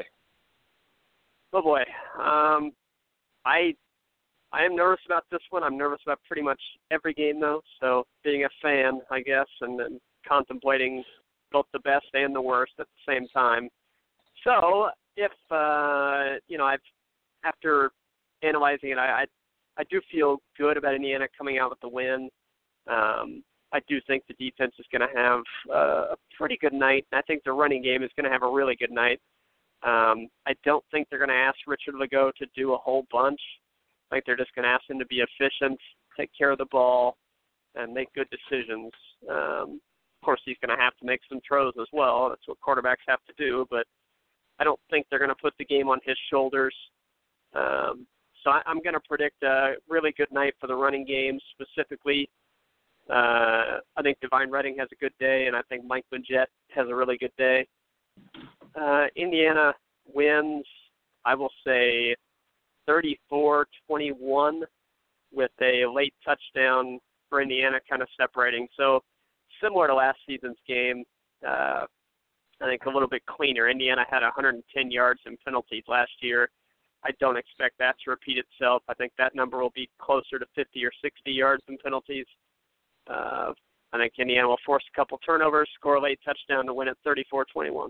Oh boy, um, I I am nervous about this one. I'm nervous about pretty much every game though. So being a fan, I guess, and then contemplating both the best and the worst at the same time. So if uh, you know, I've after analyzing it, I, I I do feel good about Indiana coming out with the win. Um, I do think the defense is going to have uh, a pretty good night. I think the running game is going to have a really good night. Um, I don't think they're going to ask Richard Legault to do a whole bunch. I think they're just going to ask him to be efficient, take care of the ball, and make good decisions. Um, of course, he's going to have to make some throws as well. That's what quarterbacks have to do, but I don't think they're going to put the game on his shoulders. Um, so I, I'm going to predict a really good night for the running game specifically. Uh, I think Divine Redding has a good day, and I think Mike Majette has a really good day. Uh, Indiana wins, I will say, thirty-four twenty-one with a late touchdown for Indiana kind of separating. So similar to last season's game, uh, I think a little bit cleaner. Indiana had one hundred ten yards in penalties last year. I don't expect that to repeat itself. I think that number will be closer to fifty or sixty yards in penalties. Uh, I think Indiana will force a couple turnovers, score a late touchdown to win it thirty-four twenty-one.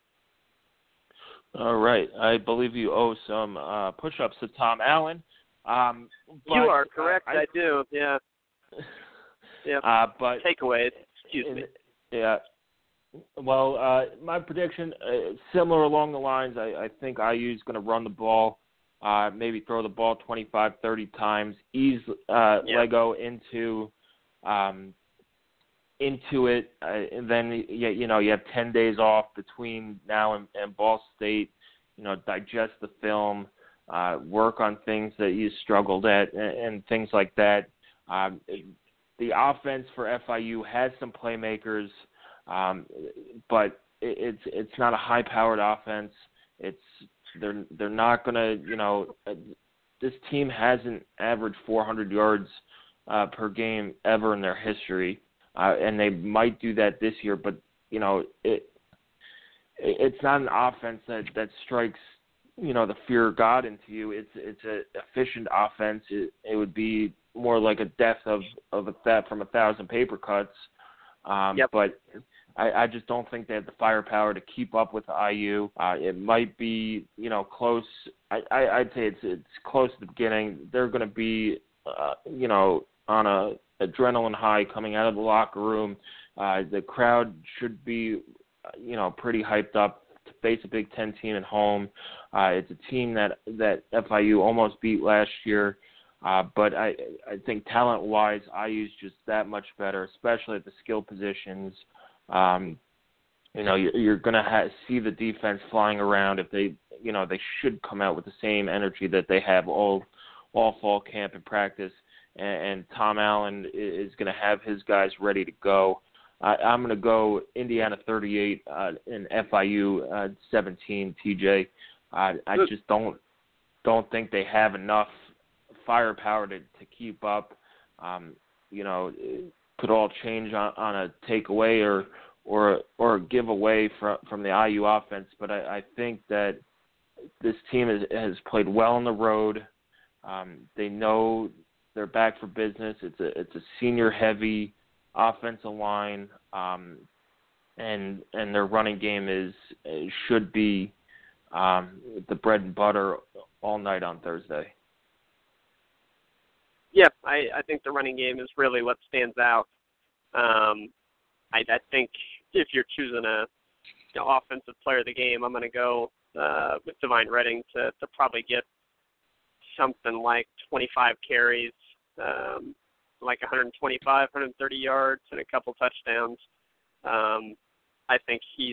All right. I believe you owe some uh, push-ups to Tom Allen. Um, but, you are correct. Uh, I, I do. Yeah. Yeah. Uh, but takeaways. Excuse in, me. Yeah. Well, uh, my prediction, uh, similar along the lines, I, I think I U is going to run the ball, uh, maybe throw the ball twenty-five, thirty times, ease uh, yeah. Lego into um, into it, uh, and then you, you know you have ten days off between now and, and Ball State. You know, digest the film, uh, work on things that you struggled at, and, and things like that. Um, the offense for F I U has some playmakers, um, but it, it's it's not a high-powered offense. It's they're they're not going to you know this team hasn't averaged four hundred yards uh, per game ever in their history. Uh, and they might do that this year, but, you know, it, it's not an offense that, that strikes, you know, the fear of God into you. It's it's an efficient offense. It, it would be more like a death of, of a th- from a thousand paper cuts. Um, yep. But I, I just don't think they have the firepower to keep up with I U. Uh, it might be, you know, close. I, I, I'd say it's it's close to the beginning. They're going to be, uh, you know, on a adrenaline high coming out of the locker room. Uh, the crowd should be, you know, pretty hyped up to face a Big Ten team at home. Uh, it's a team that, that F I U almost beat last year. Uh, but I, I think talent-wise, I U's just that much better, especially at the skill positions. Um, you know, you're, you're going to ha- see the defense flying around. If they, you know, they should come out with the same energy that they have all, all fall camp and practice. And, and Tom Allen is going to have his guys ready to go. I, I'm going to go Indiana thirty-eight uh, and F I U uh, seventeen. T J, uh, I just don't don't think they have enough firepower to, to keep up. Um, you know, it could all change on, on a takeaway or or or a giveaway from from the I U offense. But I, I think that this team has, has played well on the road. Um, they know they're back for business. It's a it's a senior heavy offensive line, um, and and their running game is should be um, the bread and butter all night on Thursday. Yeah, I, I think the running game is really what stands out. Um, I, I think if you're choosing a you know, offensive player of the game, I'm going to go uh, with Divine Redding to, to probably get something like twenty-five carries, um, like one twenty-five, one thirty yards, and a couple touchdowns. Um, I think he's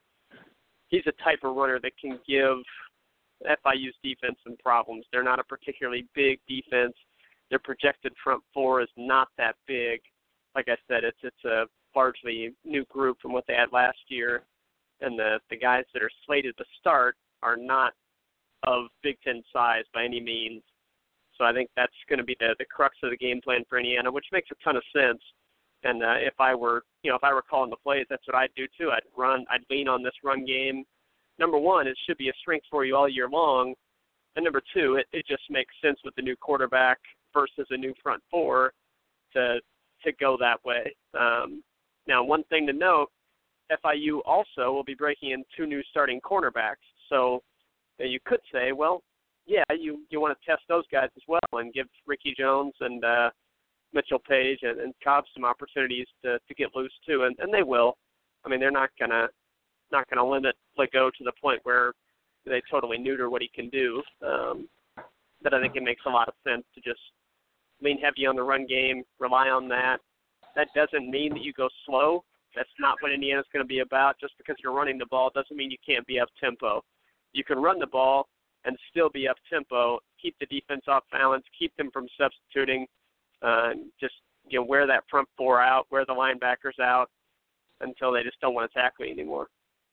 he's a type of runner that can give F I U's defense some problems. They're not a particularly big defense. Their projected front four is not that big. Like I said, it's it's a largely new group from what they had last year, and the the guys that are slated to start are not of Big Ten size by any means. So I think that's going to be the, the crux of the game plan for Indiana, which makes a ton of sense. And uh, if I were, you know, if I were calling the plays, that's what I'd do too. I'd run, I'd lean on this run game. Number one, it should be a strength for you all year long. And number two, it, it just makes sense with the new quarterback versus a new front four to to go that way. Um, now, one thing to note, F I U also will be breaking in two new starting cornerbacks. So uh, you could say, well, yeah, you, you want to test those guys as well and give Ricky Jones and uh, Mitchell Page and, and Cobb some opportunities to, to get loose too, and, and they will. I mean, they're not gonna not gonna limit Lego to the point where they totally neuter what he can do. Um, but I think it makes a lot of sense to just lean heavy on the run game, rely on that. That doesn't mean that you go slow. That's not what Indiana's going to be about. Just because you're running the ball doesn't mean you can't be up tempo. You can run the ball and still be up tempo, keep the defense off balance, keep them from substituting, uh, just you know wear that front four out, wear the linebackers out until they just don't want to tackle you anymore.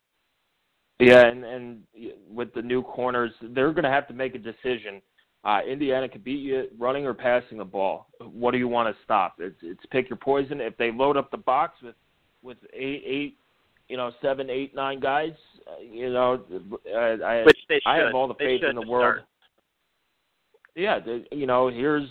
Yeah, and, and with the new corners, they're going to have to make a decision. Uh, Indiana can beat you running or passing the ball. What do you want to stop? It's, it's pick your poison. If they load up the box with with eight, eight you know, seven, eight, nine guys, uh, you know, uh, I, Which they should. I have all the they faith in the world. Start. Yeah, the, you know, here's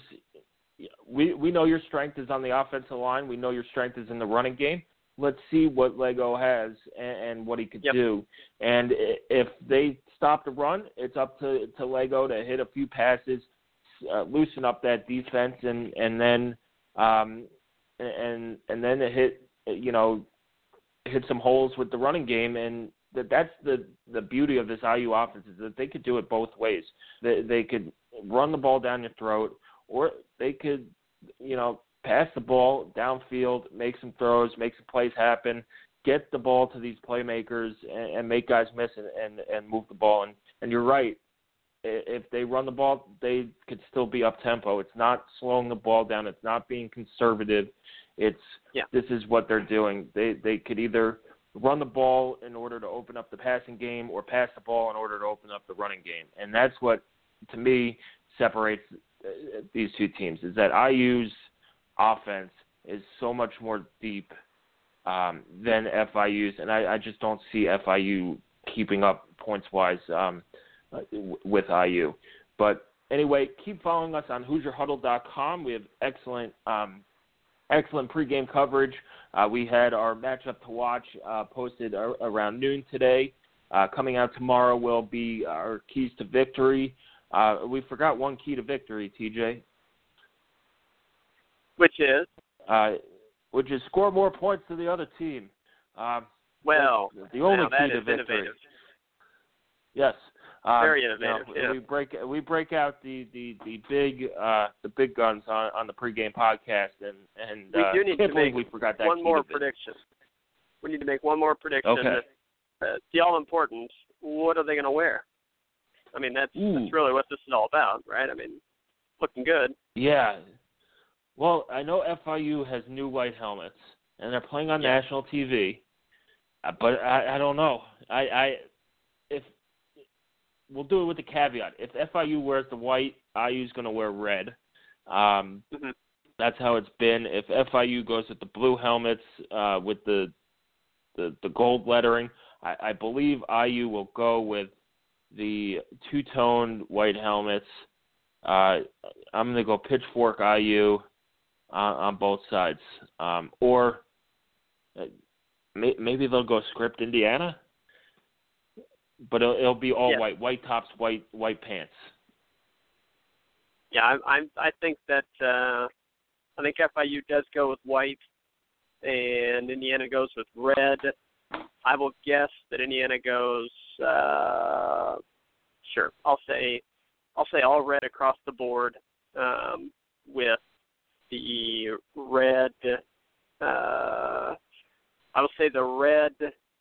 we we know your strength is on the offensive line. We know your strength is in the running game. Let's see what Lego has and, and what he could yep. do. And if they stop the run, it's up to, to Lego to hit a few passes, uh, loosen up that defense, and and then um, and and then hit you know hit some holes with the running game. And that that's the the beauty of this I U offense is that they could do it both ways. They they could run the ball down your throat, or they could you know. pass the ball downfield, make some throws, make some plays happen, get the ball to these playmakers and, and make guys miss and, and, and move the ball. And, and you're right. If they run the ball, they could still be up-tempo. It's not slowing the ball down. It's not being conservative. It's yeah. This is what they're doing. They they could either run the ball in order to open up the passing game or pass the ball in order to open up the running game. And that's what, to me, separates these two teams, is that I U's offense is so much more deep um, than F I U's, and I, I just don't see F I U keeping up points-wise um, with I U. But anyway, keep following us on Hoosier Huddle dot com. We have excellent um, excellent pregame coverage. Uh, we had our matchup to watch uh, posted ar- around noon today. Uh, coming out tomorrow will be our keys to victory. Uh, we forgot one key to victory, T J. Which is? Uh, which is score more points than the other team. Uh, well, the only key to victory. Innovative. Yes. Um, Very innovative. You know, yeah. We break we break out the the the big uh, the big guns on, on the pregame podcast, and and we uh, do need can't to believe make we forgot that one key more to victory. prediction. We need to make one more prediction. Okay. Uh, the all important. What are they going to wear? I mean, that's, Ooh. that's really what this is all about, right? I mean, looking good. Yeah. Well, I know F I U has new white helmets, and they're playing on yeah. national T V. Uh, but I, I don't know. I, I if we'll do it with the caveat. If F I U wears the white, I U's going to wear red. Um, mm-hmm. That's how it's been. If F I U goes with the blue helmets uh, with the, the the gold lettering, I, I believe I U will go with the two-toned white helmets. Uh, I'm going to go pitchfork I U on, on both sides. Um, or uh, may, maybe they'll go script Indiana, but it'll, it'll be all yeah. white. White tops, white white pants. Yeah, I, I, I think that uh, I think F I U does go with white, and Indiana goes with red. I will guess that Indiana goes. Uh, sure, I'll say, I'll say all red across the board, um, with the red. Uh, I will say the red.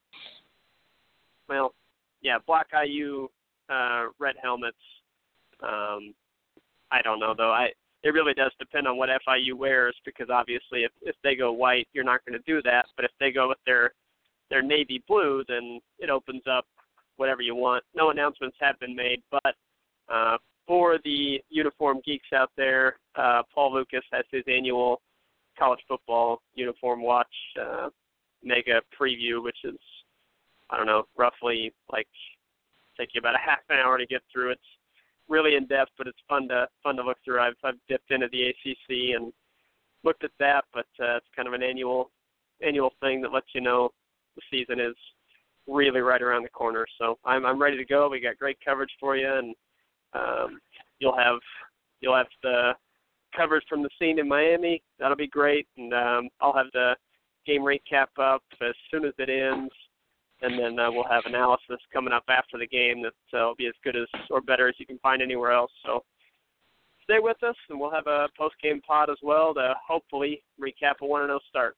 Well, yeah, black I U, uh, red helmets. Um, I don't know though. I it really does depend on what F I U wears, because obviously if if they go white, you're not going to do that. But if they go with their their navy blue, then it opens up whatever you want. No announcements have been made, but uh, for the uniform geeks out there, uh, Paul Lucas has his annual college football uniform watch uh, mega preview, which is, I don't know, roughly like take you about a half an hour to get through. It's really in depth, but it's fun to fun to look through. I've I've dipped into the A C C and looked at that, but uh, it's kind of an annual annual thing that lets you know the season is really right around the corner. So I'm I'm ready to go. We got great coverage for you, and um, you'll have you'll have the coverage from the scene in Miami. That'll be great, and um, I'll have the game recap up as soon as it ends, and then uh, we'll have analysis coming up after the game that uh, will be as good as or better as you can find anywhere else. So stay with us, and we'll have a post-game pod as well to hopefully recap a one and oh start.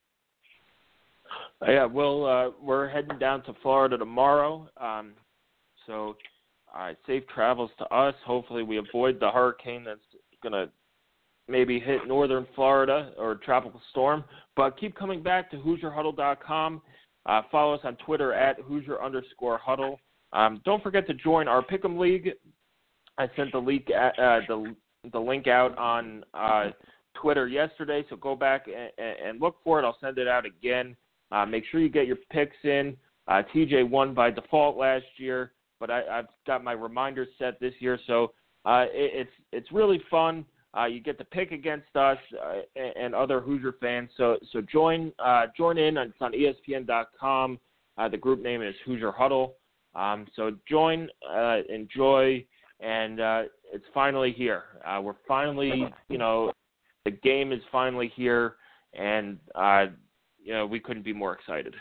Yeah, well, uh, we're heading down to Florida tomorrow, um, so uh, safe travels to us. Hopefully we avoid the hurricane that's going to maybe hit northern Florida or tropical storm. But keep coming back to Hoosier Huddle dot com. Uh, follow us on Twitter at Hoosier underscore Huddle. Um, don't forget to join our Pick'em League. I sent the, leak at, uh, the, the link out on uh, Twitter yesterday, so go back and, and look for it. I'll send it out again. Uh, make sure you get your picks in. Uh, T J won by default last year, but I, I've got my reminders set this year, so uh, it, it's it's really fun. Uh, you get to pick against us uh, and, and other Hoosier fans. So so join uh, join in. It's on E S P N dot com. Uh, the group name is Hoosier Huddle. Um, so join, uh, enjoy, and uh, it's finally here. Uh, we're finally, you know, the game is finally here, and uh, you know, we couldn't be more excited.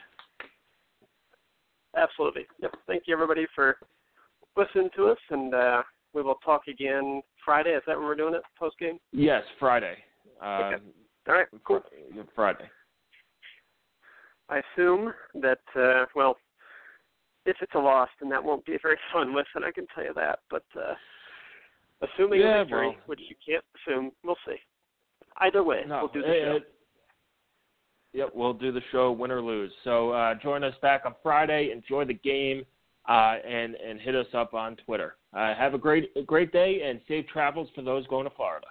Absolutely. Yep. Thank you, everybody, for listening to us, and uh, we will talk again Friday. Is that when we're doing it, post-game? Yes, Friday. Uh, okay. All right, cool. Friday. I assume that, uh, well, if it's a loss, then that won't be a very fun listen, I can tell you that. But uh, assuming yeah, a victory, well, which you can't assume, we'll see. Either way, no, we'll do the it, show. It, Yep, we'll do the show win or lose. So uh, join us back on Friday. Enjoy the game, uh, and and hit us up on Twitter. Uh, have a great a great day and safe travels for those going to Florida.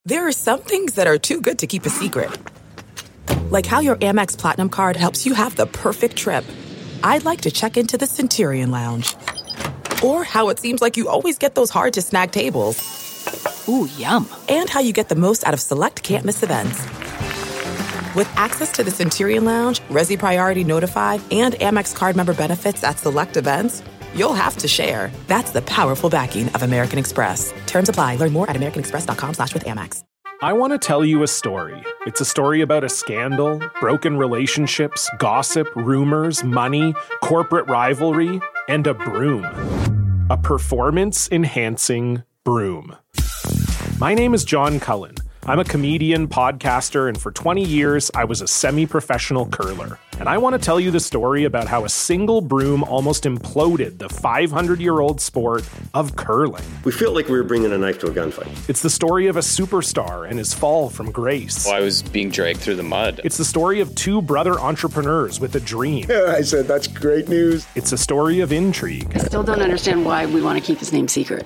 There are some things that are too good to keep a secret. Like how your Amex Platinum card helps you have the perfect trip. I'd like to check into the Centurion Lounge. Or how it seems like you always get those hard-to-snag tables. Ooh, yum. And how you get the most out of select can't-miss events. With access to the Centurion Lounge, Resi Priority Notified, and Amex card member benefits at select events, you'll have to share. That's the powerful backing of American Express. Terms apply. Learn more at americanexpress.com slash with Amex. I want to tell you a story. It's a story about a scandal, broken relationships, gossip, rumors, money, corporate rivalry, and a broom. A performance-enhancing broom. My name is John Cullen. I'm a comedian, podcaster, and for twenty years, I was a semi-professional curler. And I want to tell you the story about how a single broom almost imploded the five hundred year old sport of curling. We felt like we were bringing a knife to a gunfight. It's the story of a superstar and his fall from grace. Well, I was being dragged through the mud. It's the story of two brother entrepreneurs with a dream. I said, that's great news. It's a story of intrigue. I still don't understand why we want to keep his name secret.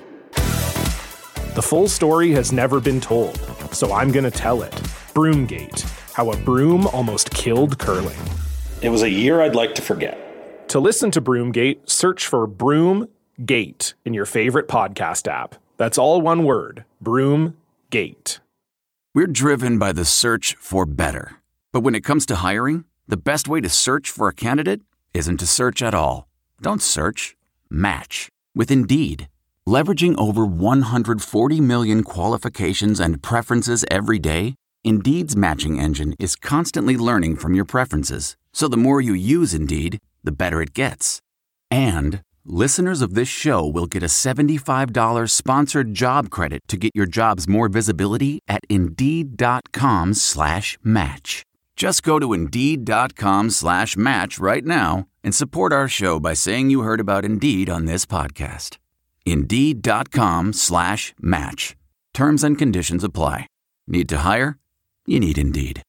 The full story has never been told, so I'm going to tell it. Broomgate, how a broom almost killed curling. It was a year I'd like to forget. To listen to Broomgate, search for Broomgate in your favorite podcast app. That's all one word, Broomgate. We're driven by the search for better. But when it comes to hiring, the best way to search for a candidate isn't to search at all. Don't search, match with Indeed. Leveraging over one hundred forty million qualifications and preferences every day, Indeed's matching engine is constantly learning from your preferences. So the more you use Indeed, the better it gets. And listeners of this show will get a seventy-five dollars sponsored job credit to get your jobs more visibility at Indeed.com slash match. Just go to Indeed.com slash match right now and support our show by saying you heard about Indeed on this podcast. Indeed.com slash match. Terms and conditions apply. Need to hire? You need Indeed.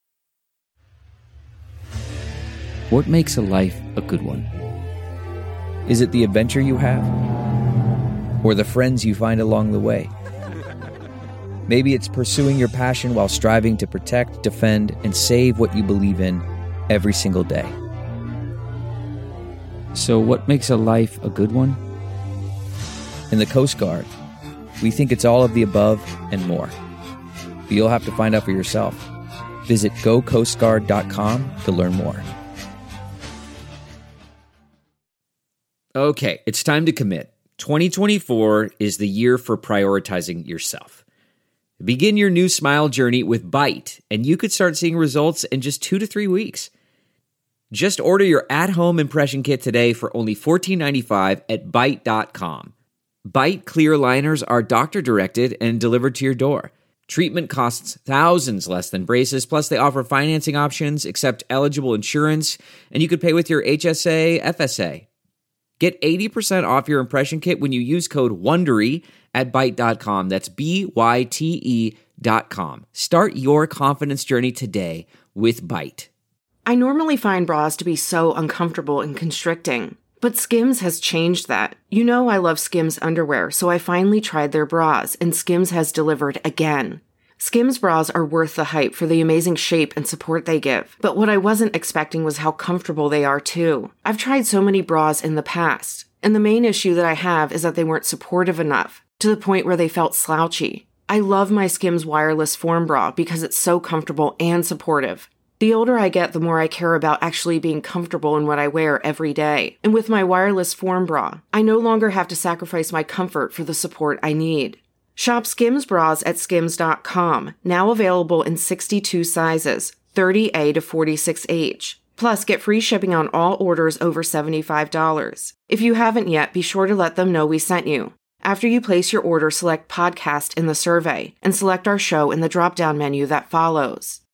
What makes a life a good one? Is it the adventure you have? Or the friends you find along the way? Maybe it's pursuing your passion while striving to protect, defend, and save what you believe in every single day. So what makes a life a good one? In the Coast Guard, we think it's all of the above and more. But you'll have to find out for yourself. Visit go coast guard dot com to learn more. Okay, it's time to commit. twenty twenty-four is the year for prioritizing yourself. Begin your new smile journey with Byte, and you could start seeing results in just two to three weeks. Just order your at-home impression kit today for only fourteen ninety-five at byte dot com. Byte clear liners are doctor-directed and delivered to your door. Treatment costs thousands less than braces, plus they offer financing options, accept eligible insurance, and you could pay with your H S A, F S A. Get eighty percent off your impression kit when you use code WONDERY at byte dot com. That's B Y T E dot com. Start your confidence journey today with Byte. I normally find bras to be so uncomfortable and constricting. But Skims has changed that. You know I love Skims underwear, so I finally tried their bras, and Skims has delivered again. Skims bras are worth the hype for the amazing shape and support they give. But what I wasn't expecting was how comfortable they are too. I've tried so many bras in the past, and the main issue that I have is that they weren't supportive enough, to the point where they felt slouchy. I love my Skims wireless form bra because it's so comfortable and supportive. The older I get, the more I care about actually being comfortable in what I wear every day. And with my wireless form bra, I no longer have to sacrifice my comfort for the support I need. Shop Skims bras at skims dot com, now available in sixty-two sizes, thirty A to forty-six H. Plus, get free shipping on all orders over seventy-five dollars. If you haven't yet, be sure to let them know we sent you. After you place your order, select podcast in the survey and select our show in the drop-down menu that follows.